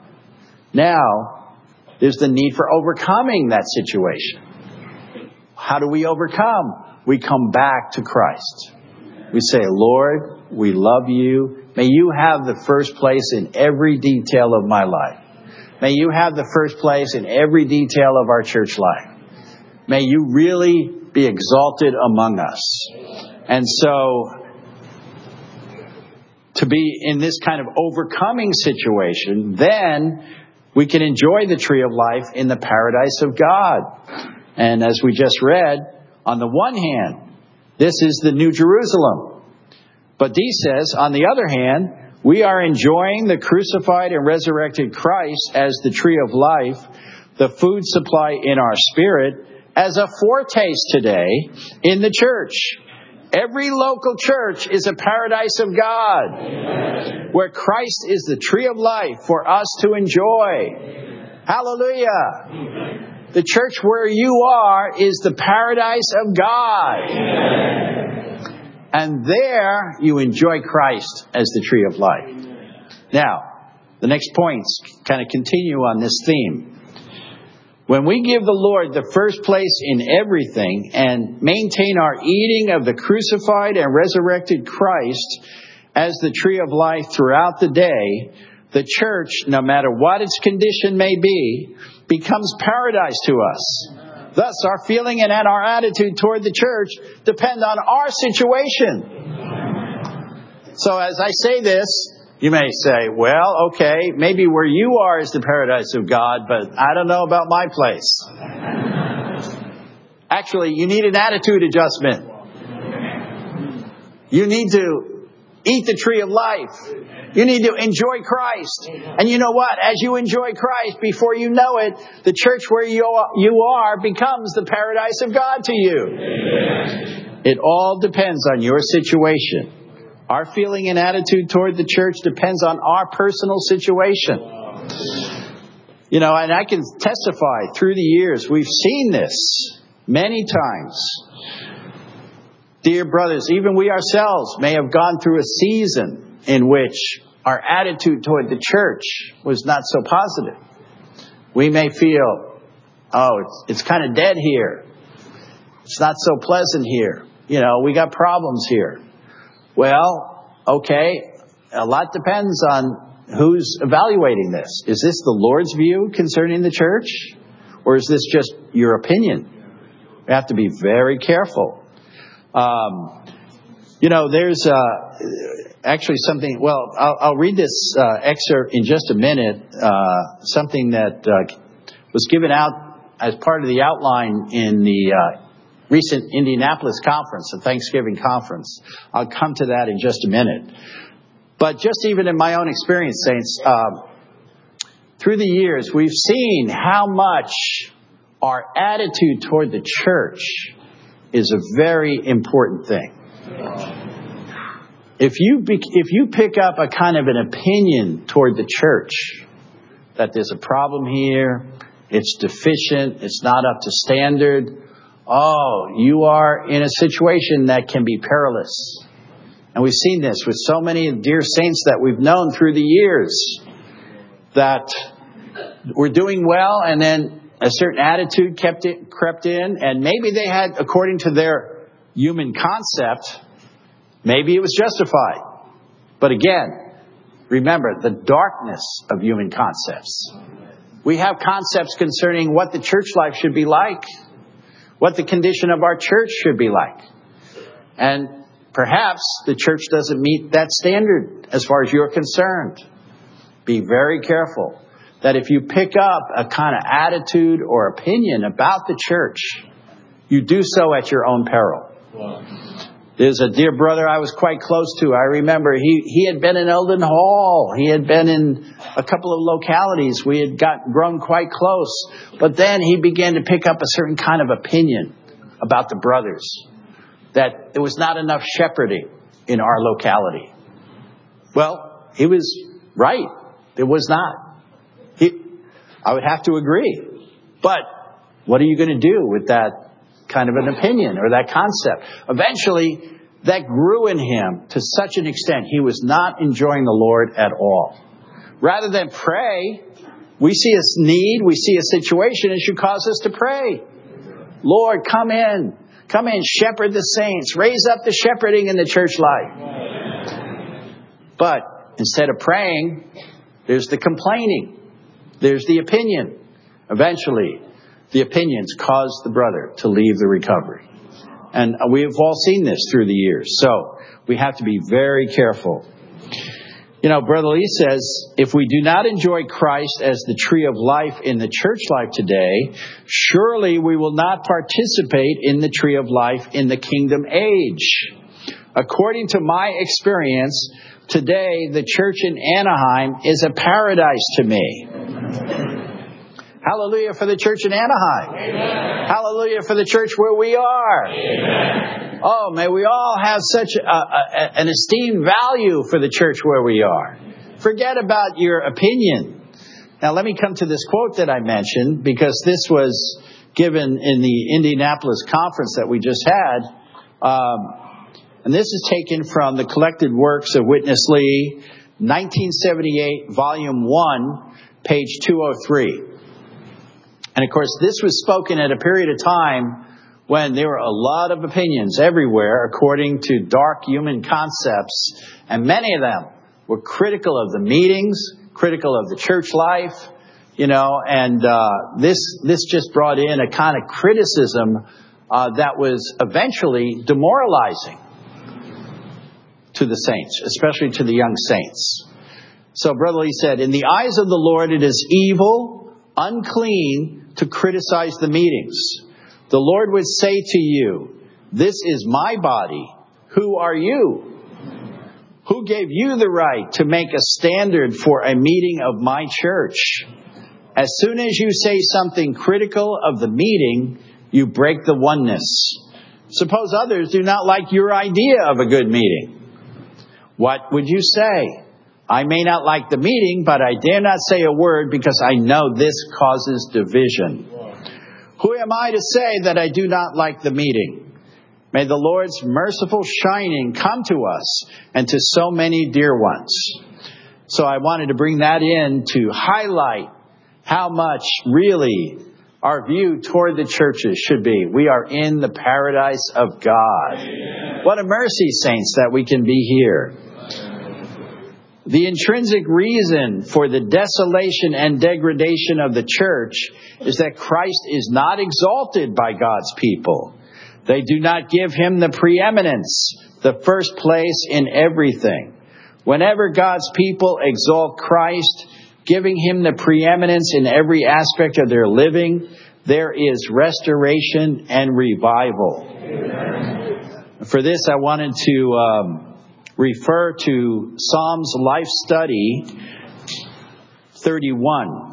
[SPEAKER 1] Now, there's the need for overcoming that situation. How do we overcome? We come back to Christ. We say, Lord, we love you may you have the first place in every detail of my life. May you have the first place in every detail of our church life. May you really be exalted among us. And so, to be in this kind of overcoming situation, then we can enjoy the tree of life in the paradise of God. And as we just read, on the one hand, this is the New Jerusalem. But Dee says, on the other hand, we are enjoying the crucified and resurrected Christ as the tree of life, the food supply in our spirit, as a foretaste today in the church. Every local church is a paradise of God, Amen. Where Christ is the tree of life for us to enjoy. Amen. Hallelujah. Amen. The church where you are is the paradise of God. Amen. And there you enjoy Christ as the tree of life. Now, the next points kind of continue on this theme. When we give the Lord the first place in everything and maintain our eating of the crucified and resurrected Christ as the tree of life throughout the day, the church, no matter what its condition may be, becomes paradise to us. Thus, our feeling and our attitude toward the church depend on our situation. So as I say this, you may say, well, okay, maybe where you are is the paradise of God, but I don't know about my place. Actually, you need an attitude adjustment. You need to eat the tree of life. You need to enjoy Christ. And you know what? As you enjoy Christ, before you know it, the church where you are becomes the paradise of God to you. It all depends on your situation. Our feeling and attitude toward the church depends on our personal situation. You know, and I can testify through the years, we've seen this many times. Dear brothers, even we ourselves may have gone through a season in which our attitude toward the church was not so positive. We may feel, oh, it's, it's kind of dead here. It's not so pleasant here. You know, we got problems here. Well, okay, a lot depends on who's evaluating this. Is this the Lord's view concerning the church? Or is this just your opinion? We have to be very careful. Um, you know, there's uh, actually something, well, I'll, I'll read this uh, excerpt in just a minute, uh, something that uh, was given out as part of the outline in the uh recent Indianapolis conference, the Thanksgiving conference. I'll come to that in just a minute. But just even in my own experience, saints, uh, through the years, we've seen how much our attitude toward the church is a very important thing. If you be, if you pick up a kind of an opinion toward the church, that there's a problem here, it's deficient, it's not up to standard, oh, you are in a situation that can be perilous. And we've seen this with so many dear saints that we've known through the years that were doing well, and then a certain attitude kept it, crept in, and maybe they had, according to their human concept, maybe it was justified. But again, remember the darkness of human concepts. We have concepts concerning what the church life should be like, what the condition of our church should be like. And perhaps the church doesn't meet that standard as far as you're concerned. Be very careful that if you pick up a kind of attitude or opinion about the church, you do so at your own peril. Wow. There's a dear brother I was quite close to. I remember he, he had been in Eldon Hall. He had been in a couple of localities. We had got grown quite close. But then he began to pick up a certain kind of opinion about the brothers, that there was not enough shepherding in our locality. Well, he was right. There was not. He, I would have to agree. But what are you going to do with that kind of an opinion or that concept? Eventually, that grew in him to such an extent he was not enjoying the Lord at all. Rather than pray, we see a need, we see a situation, it should cause us to pray. Lord, come in. Come in, shepherd the saints. Raise up the shepherding in the church life. But instead of praying, there's the complaining. There's the opinion. Eventually, the opinions cause the brother to leave the recovery. And we have all seen this through the years. So we have to be very careful. You know, Brother Lee says, if we do not enjoy Christ as the tree of life in the church life today, surely we will not participate in the tree of life in the kingdom age. According to my experience, today the church in Anaheim is a paradise to me. Hallelujah for the church in Anaheim. Amen. Hallelujah for the church where we are. Amen. Oh, may we all have such a, a, an esteemed value for the church where we are. Forget about your opinion. Now, let me come to this quote that I mentioned, because this was given in the Indianapolis conference that we just had. Um, and this is taken from the Collected Works of Witness Lee, nineteen seventy-eight, Volume one, page two oh three. And of course, this was spoken at a period of time when there were a lot of opinions everywhere according to dark human concepts. And many of them were critical of the meetings, critical of the church life, you know, and uh, this this just brought in a kind of criticism uh, that was eventually demoralizing to the saints, especially to the young saints. So Brother Lee said, in the eyes of the Lord, it is evil, unclean, to criticize the meetings. The Lord would say to you, this is my body. Who are you? Who gave you the right to make a standard for a meeting of my church? As soon as you say something critical of the meeting, you break the oneness. Suppose others do not like your idea of a good meeting. What would you say? I may not like the meeting, but I dare not say a word because I know this causes division. Who am I to say that I do not like the meeting? May the Lord's merciful shining come to us and to so many dear ones. So I wanted to bring that in to highlight how much really our view toward the churches should be. We are in the paradise of God. Amen. What a mercy, saints, that we can be here. The intrinsic reason for the desolation and degradation of the church is that Christ is not exalted by God's people. They do not give him the preeminence, the first place in everything. Whenever God's people exalt Christ, giving him the preeminence in every aspect of their living, there is restoration and revival. Amen. For this, I wanted to um, refer to Psalms Life Study thirty-one.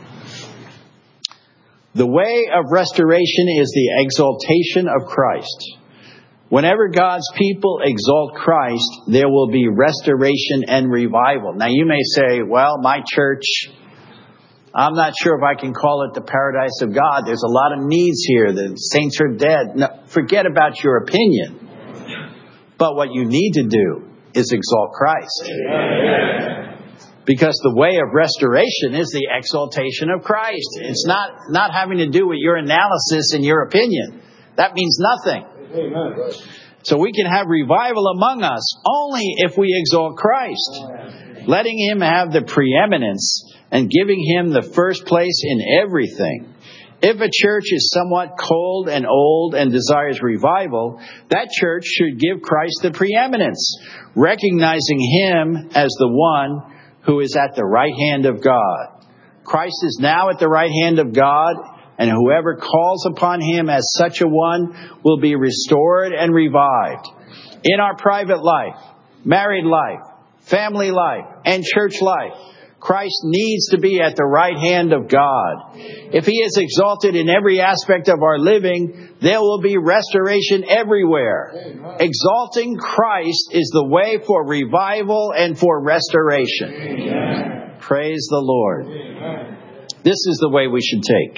[SPEAKER 1] The way of restoration is the exaltation of Christ. Whenever God's people exalt Christ, there will be restoration and revival. Now you may say, well, my church, I'm not sure if I can call it the paradise of God. There's a lot of needs here. The saints are dead. No, forget about your opinion. But what you need to do is exalt Christ. Amen. Because the way of restoration is the exaltation of Christ. It's not, not having to do with your analysis and your opinion. That means nothing. Amen. So we can have revival among us only if we exalt Christ, letting him have the preeminence and giving him the first place in everything. If a church is somewhat cold and old and desires revival, that church should give Christ the preeminence, recognizing him as the one who is at the right hand of God. Christ is now at the right hand of God, and whoever calls upon him as such a one will be restored and revived. In our private life, married life, family life, and church life, Christ needs to be at the right hand of God. If he is exalted in every aspect of our living, there will be restoration everywhere. Amen. Exalting Christ is the way for revival and for restoration. Amen. Praise the Lord. Amen. This is the way we should take.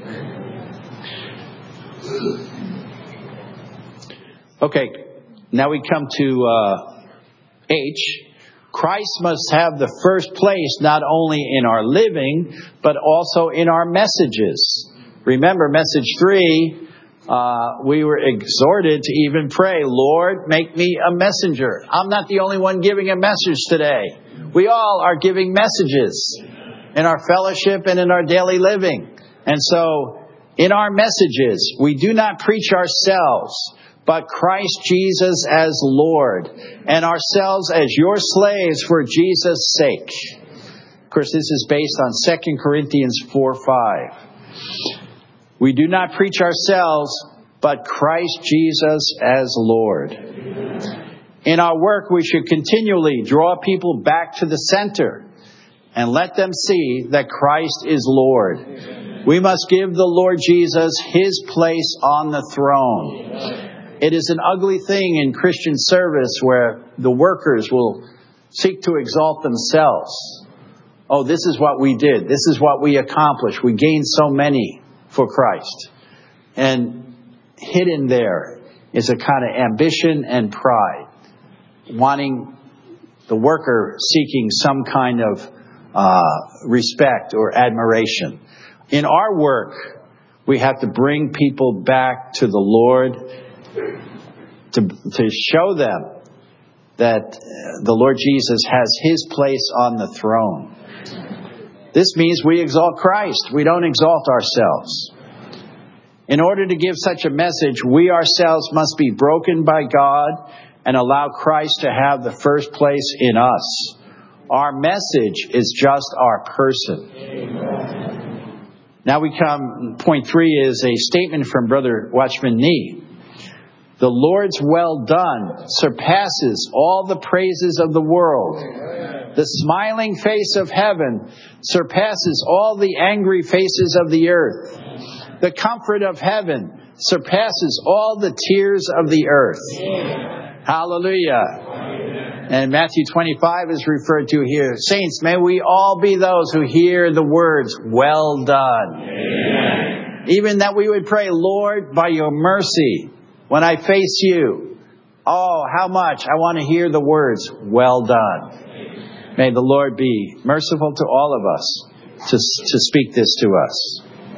[SPEAKER 1] Okay, now we come to uh, H. Christ must have the first place not only in our living, but also in our messages. Remember, message three, uh, we were exhorted to even pray, Lord, make me a messenger. I'm not the only one giving a message today. We all are giving messages in our fellowship and in our daily living. And so in our messages, we do not preach ourselves, but Christ Jesus as Lord, and ourselves as your slaves for Jesus' sake. Of course, this is based on Second Corinthians four five. We do not preach ourselves, but Christ Jesus as Lord. In our work, we should continually draw people back to the center and let them see that Christ is Lord. We must give the Lord Jesus His place on the throne. It is an ugly thing in Christian service where the workers will seek to exalt themselves. Oh, this is what we did. This is what we accomplished. We gained so many for Christ. And hidden there is a kind of ambition and pride, wanting the worker seeking some kind of uh, respect or admiration. In our work, we have to bring people back to the Lord to, to show them that the Lord Jesus has His place on the throne. This means we exalt Christ. We don't exalt ourselves. In order to give such a message, we ourselves must be broken by God and allow Christ to have the first place in us. Our message is just our person. Amen. Now we come, point three is a statement from Brother Watchman Nee. The Lord's well done surpasses all the praises of the world. The smiling face of heaven surpasses all the angry faces of the earth. The comfort of heaven surpasses all the tears of the earth. Hallelujah. And Matthew twenty-five is referred to here. Saints, may we all be those who hear the words, well done. Amen. Even that we would pray, Lord, by your mercy, when I face you, oh, how much I want to hear the words, well done. May the Lord be merciful to all of us to, to speak this to us.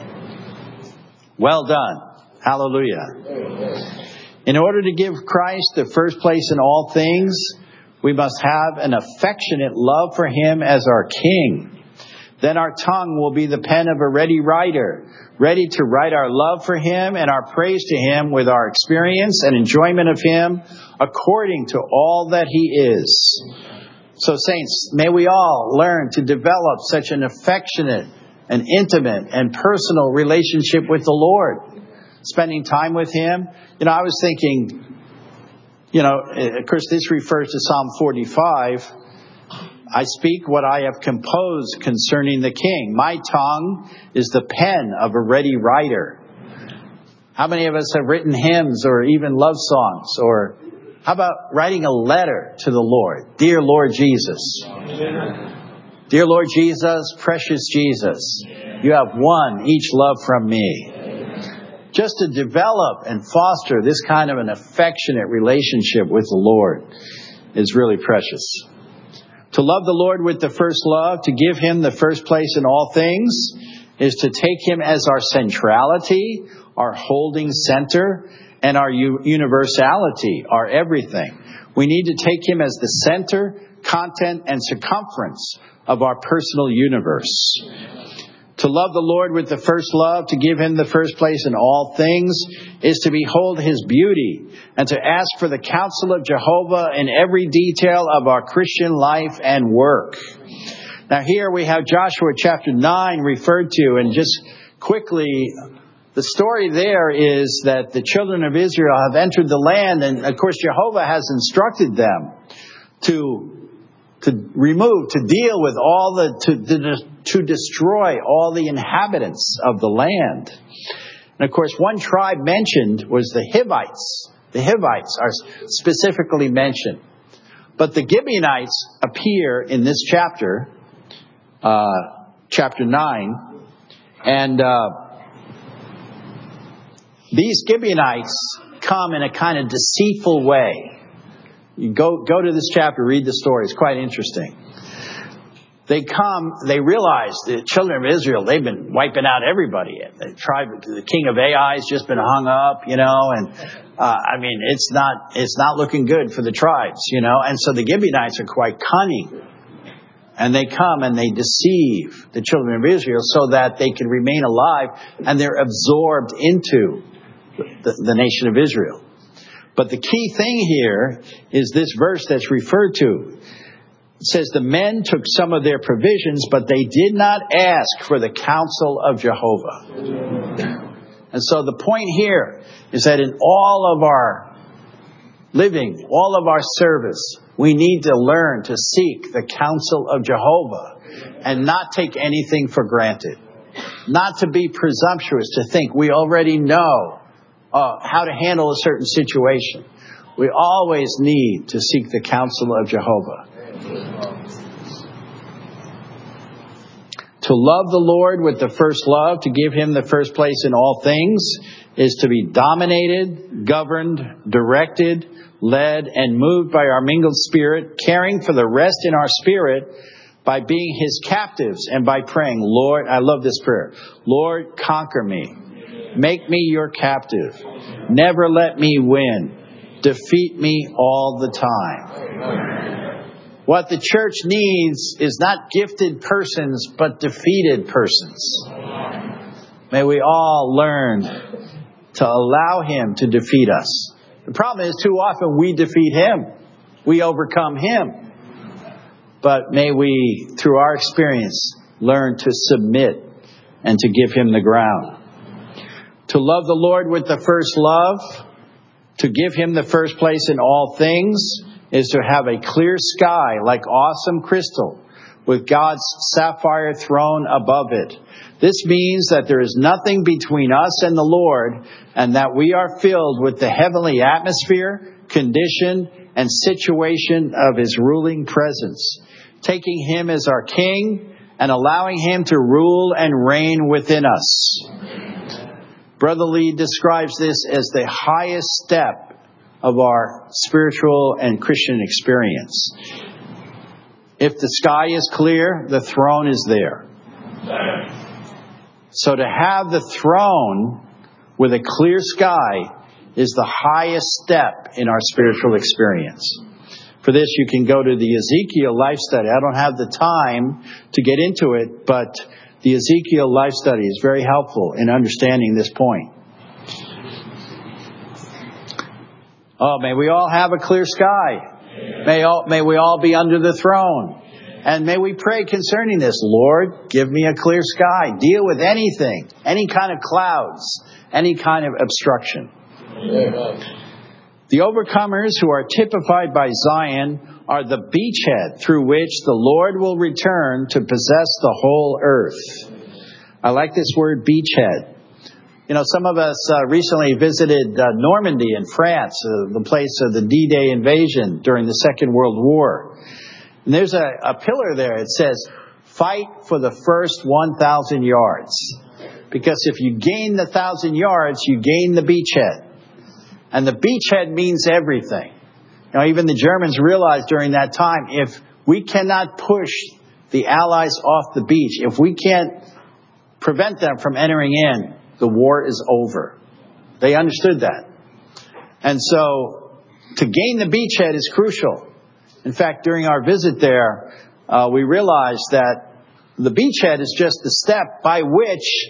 [SPEAKER 1] Well done. Hallelujah. In order to give Christ the first place in all things, we must have an affectionate love for Him as our King. Then our tongue will be the pen of a ready writer, ready to write our love for Him and our praise to Him with our experience and enjoyment of Him according to all that He is. So, saints, may we all learn to develop such an affectionate, an intimate, and personal relationship with the Lord. Spending time with Him. You know, I was thinking, you know, of course, this refers to Psalm forty-five. I speak what I have composed concerning the King. My tongue is the pen of a ready writer. How many of us have written hymns or even love songs? Or how about writing a letter to the Lord? Dear Lord Jesus. Dear Lord Jesus, precious Jesus, you have won each love from me. Just to develop and foster this kind of an affectionate relationship with the Lord is really precious. To love the Lord with the first love, to give Him the first place in all things, is to take Him as our centrality, our holding center, and our universality, our everything. We need to take Him as the center, content, and circumference of our personal universe. To love the Lord with the first love, to give Him the first place in all things, is to behold His beauty and to ask for the counsel of Jehovah in every detail of our Christian life and work. Now here we have Joshua chapter nine referred to, and just quickly, the story there is that the children of Israel have entered the land, and of course Jehovah has instructed them to to remove, to deal with all the, to, to, to destroy all the inhabitants of the land. And of course, one tribe mentioned was the Hivites. The Hivites are specifically mentioned. But the Gibeonites appear in this chapter, uh, chapter nine. And uh, these Gibeonites come in a kind of deceitful way. You go go to this chapter, read the story. It's quite interesting. they come, they realize the children of Israel, they've been wiping out everybody. The tribe, the king of Ai has just been hung up, you know, and uh, I mean, it's not, it's not looking good for the tribes, you know, and so the Gibeonites are quite cunning. And they come and they deceive the children of Israel so that they can remain alive, and they're absorbed into the, the nation of Israel. But the key thing here is this verse that's referred to. It says, the men took some of their provisions, but they did not ask for the counsel of Jehovah. And so the point here is that in all of our living, all of our service, we need to learn to seek the counsel of Jehovah and not take anything for granted. Not to be presumptuous, to think we already know uh, how to handle a certain situation. We always need to seek the counsel of Jehovah. To love the Lord with the first love, to give Him the first place in all things, is to be dominated, governed, directed, led, and moved by our mingled spirit, caring for the rest in our spirit by being His captives and by praying, Lord, I love this prayer, Lord, conquer me. Make me your captive. Never let me win. Defeat me all the time. What the church needs is not gifted persons, but defeated persons. May we all learn to allow Him to defeat us. The problem is, too often we defeat Him. We overcome Him. But may we, through our experience, learn to submit and to give Him the ground. To love the Lord with the first love, to give Him the first place in all things, is to have a clear sky like awesome crystal with God's sapphire throne above it. This means that there is nothing between us and the Lord, and that we are filled with the heavenly atmosphere, condition, and situation of His ruling presence, taking Him as our King and allowing Him to rule and reign within us. Brother Lee describes this as the highest step of our spiritual and Christian experience. If the sky is clear, the throne is there. So to have the throne with a clear sky is the highest step in our spiritual experience. For this, you can go to the Ezekiel Life Study. I don't have the time to get into it, but the Ezekiel Life Study is very helpful in understanding this point. Oh, may we all have a clear sky. May, all, may we all be under the throne. And may we pray concerning this. Lord, give me a clear sky. Deal with anything, any kind of clouds, any kind of obstruction. Amen. The overcomers who are typified by Zion are the beachhead through which the Lord will return to possess the whole earth. I like this word, beachhead. You know, some of us uh, recently visited uh, Normandy in France, uh, the place of the D-Day invasion during the Second World War. And there's a, a pillar there. It says, fight for the first one thousand yards. Because if you gain the one thousand yards, you gain the beachhead. And the beachhead means everything. You know, even the Germans realized during that time, if we cannot push the Allies off the beach, if we can't prevent them from entering in, the war is over. They understood that. And so to gain the beachhead is crucial. In fact, during our visit there, uh, we realized that the beachhead is just the step by which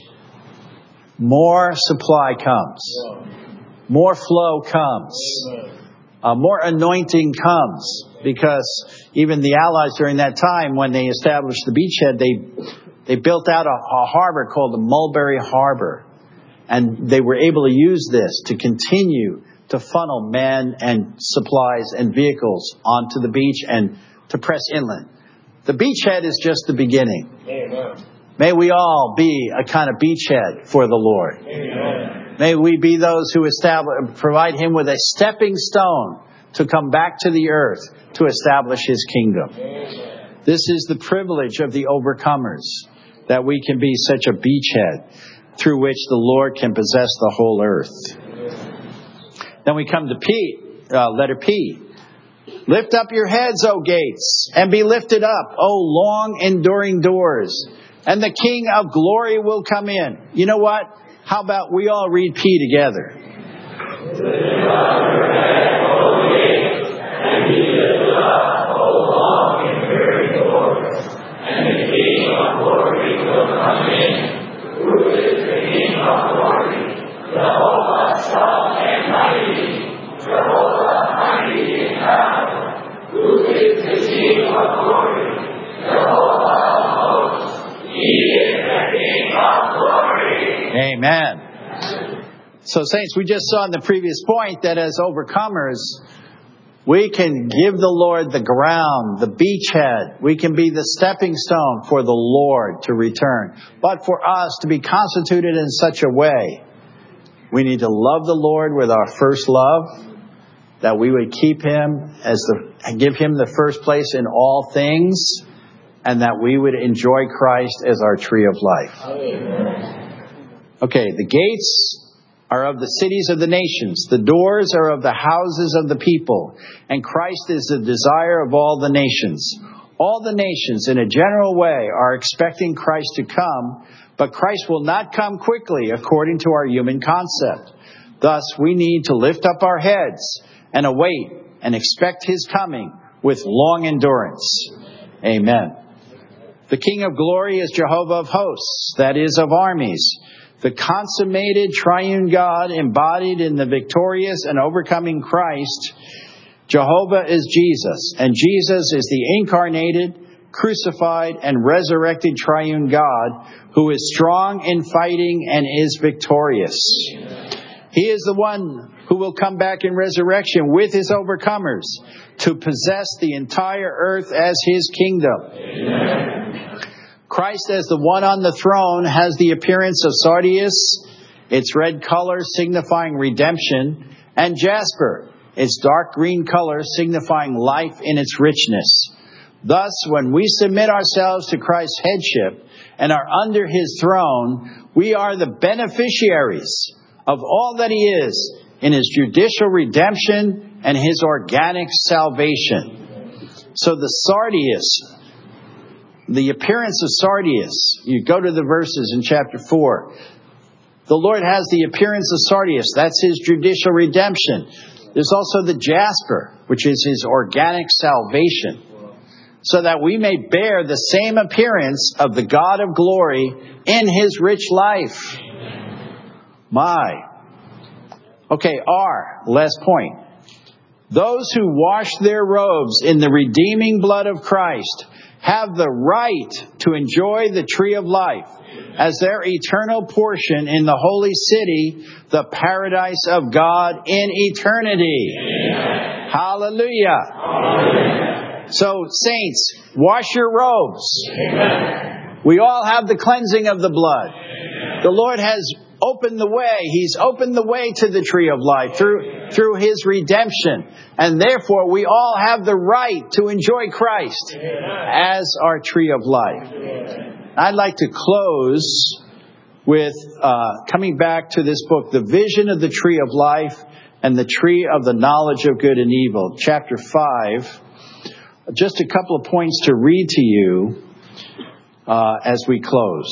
[SPEAKER 1] more supply comes. More flow comes. Uh, more anointing comes. Because even the Allies during that time, when they established the beachhead, they they built out a, a harbor called the Mulberry Harbor. And they were able to use this to continue to funnel men and supplies and vehicles onto the beach and to press inland. The beachhead is just the beginning. Amen. May we all be a kind of beachhead for the Lord. Amen. May we be those who establish, provide Him with a stepping stone to come back to the earth to establish His kingdom. Amen. This is the privilege of the overcomers, that we can be such a beachhead through which the Lord can possess the whole earth. Then we come to P, uh, letter P. Lift up your heads, O gates, and be lifted up, O long enduring doors, and the King of glory will come in. You know what? How about we all read P together? Lift up your head, O gates, and be lifted up, O long enduring doors, and the King of glory will come in. Who is the King of glory? Jehovah strong and mighty, Jehovah mighty in power. Who is the King of glory? Jehovah of hosts. He is the King of glory. Amen. So, saints, we just saw in the previous point that as overcomers, we can give the Lord the ground, the beachhead. We can be the stepping stone for the Lord to return. But for us to be constituted in such a way, we need to love the Lord with our first love, that we would keep Him as the, and give Him the first place in all things, and that we would enjoy Christ as our tree of life. Okay, the gates are of the cities of the nations. The doors are of the houses of the people. And Christ is the desire of all the nations. All the nations, in a general way, are expecting Christ to come, but Christ will not come quickly according to our human concept. Thus, we need to lift up our heads and await and expect His coming with long endurance. Amen. The King of glory is Jehovah of hosts, that is, of armies. The consummated triune God embodied in the victorious and overcoming Christ. Jehovah is Jesus, and Jesus is the incarnated, crucified, and resurrected triune God who is strong in fighting and is victorious. He is the one who will come back in resurrection with His overcomers to possess the entire earth as His kingdom. Amen. Christ as the one on the throne has the appearance of sardius, its red color signifying redemption, and jasper, its dark green color signifying life in its richness. Thus, when we submit ourselves to Christ's headship and are under His throne, we are the beneficiaries of all that He is in His judicial redemption and His organic salvation. So the sardius, the appearance of sardius, you go to the verses in chapter four. The Lord has the appearance of sardius. That's His judicial redemption. There's also the jasper, which is His organic salvation, so that we may bear the same appearance of the God of glory in His rich life. My. Okay, R, last point. Those who wash their robes in the redeeming blood of Christ have the right to enjoy the tree of life as their eternal portion in the holy city, the paradise of God in eternity. Amen. Hallelujah. Amen. So, saints, wash your robes. Amen. We all have the cleansing of the blood. Amen. The Lord has opened the way. He's opened the way to the tree of life through, through His redemption. And therefore, we all have the right to enjoy Christ as our tree of life. I'd like to close with uh, coming back to this book, The Vision of the Tree of Life and the Tree of the Knowledge of Good and Evil, chapter five. Just a couple of points to read to you uh, as we close.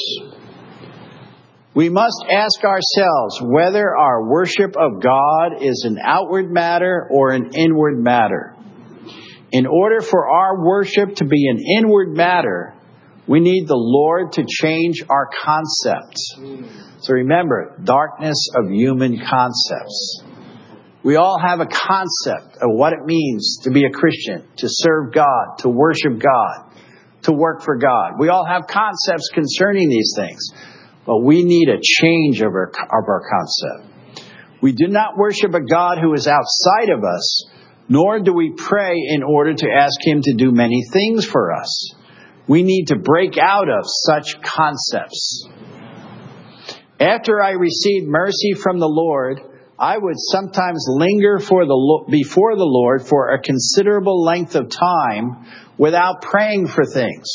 [SPEAKER 1] We must ask ourselves whether our worship of God is an outward matter or an inward matter. In order for our worship to be an inward matter, we need the Lord to change our concepts. So remember, darkness of human concepts. We all have a concept of what it means to be a Christian, to serve God, to worship God, to work for God. We all have concepts concerning these things. But we need a change of our, of our concept. We do not worship a God who is outside of us, nor do we pray in order to ask Him to do many things for us. We need to break out of such concepts. After I received mercy from the Lord, I would sometimes linger for the, before the Lord for a considerable length of time without praying for things.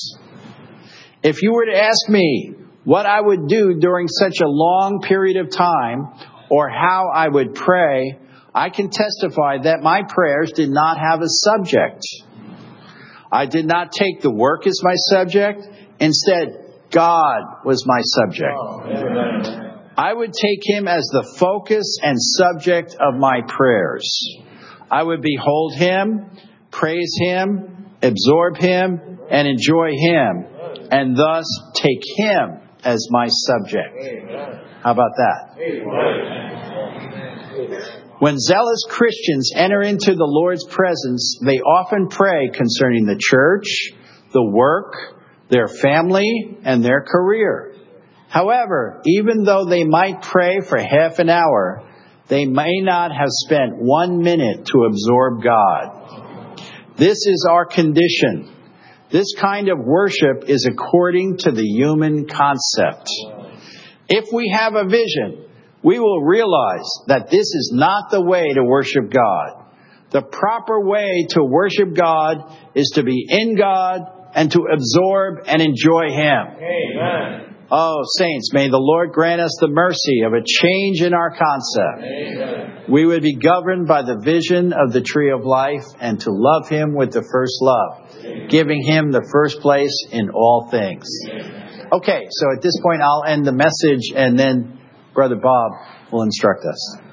[SPEAKER 1] If you were to ask me what I would do during such a long period of time, or how I would pray, I can testify that my prayers did not have a subject. I did not take the work as my subject. Instead, God was my subject. I would take Him as the focus and subject of my prayers. I would behold Him, praise Him, absorb Him, and enjoy Him, and thus take Him as my subject. How about that? When zealous Christians enter into the Lord's presence, they often pray concerning the church, the work, their family, and their career. However, even though they might pray for half an hour, they may not have spent one minute to absorb God. This is our condition. This kind of worship is according to the human concept. If we have a vision, we will realize that this is not the way to worship God. The proper way to worship God is to be in God and to absorb and enjoy Him. Amen. Oh, saints, may the Lord grant us the mercy of a change in our concept. Amen. We would be governed by the vision of the tree of life and to love Him with the first love, Amen. Giving Him the first place in all things. Amen. Okay, so at this point I'll end the message and then Brother Bob will instruct us.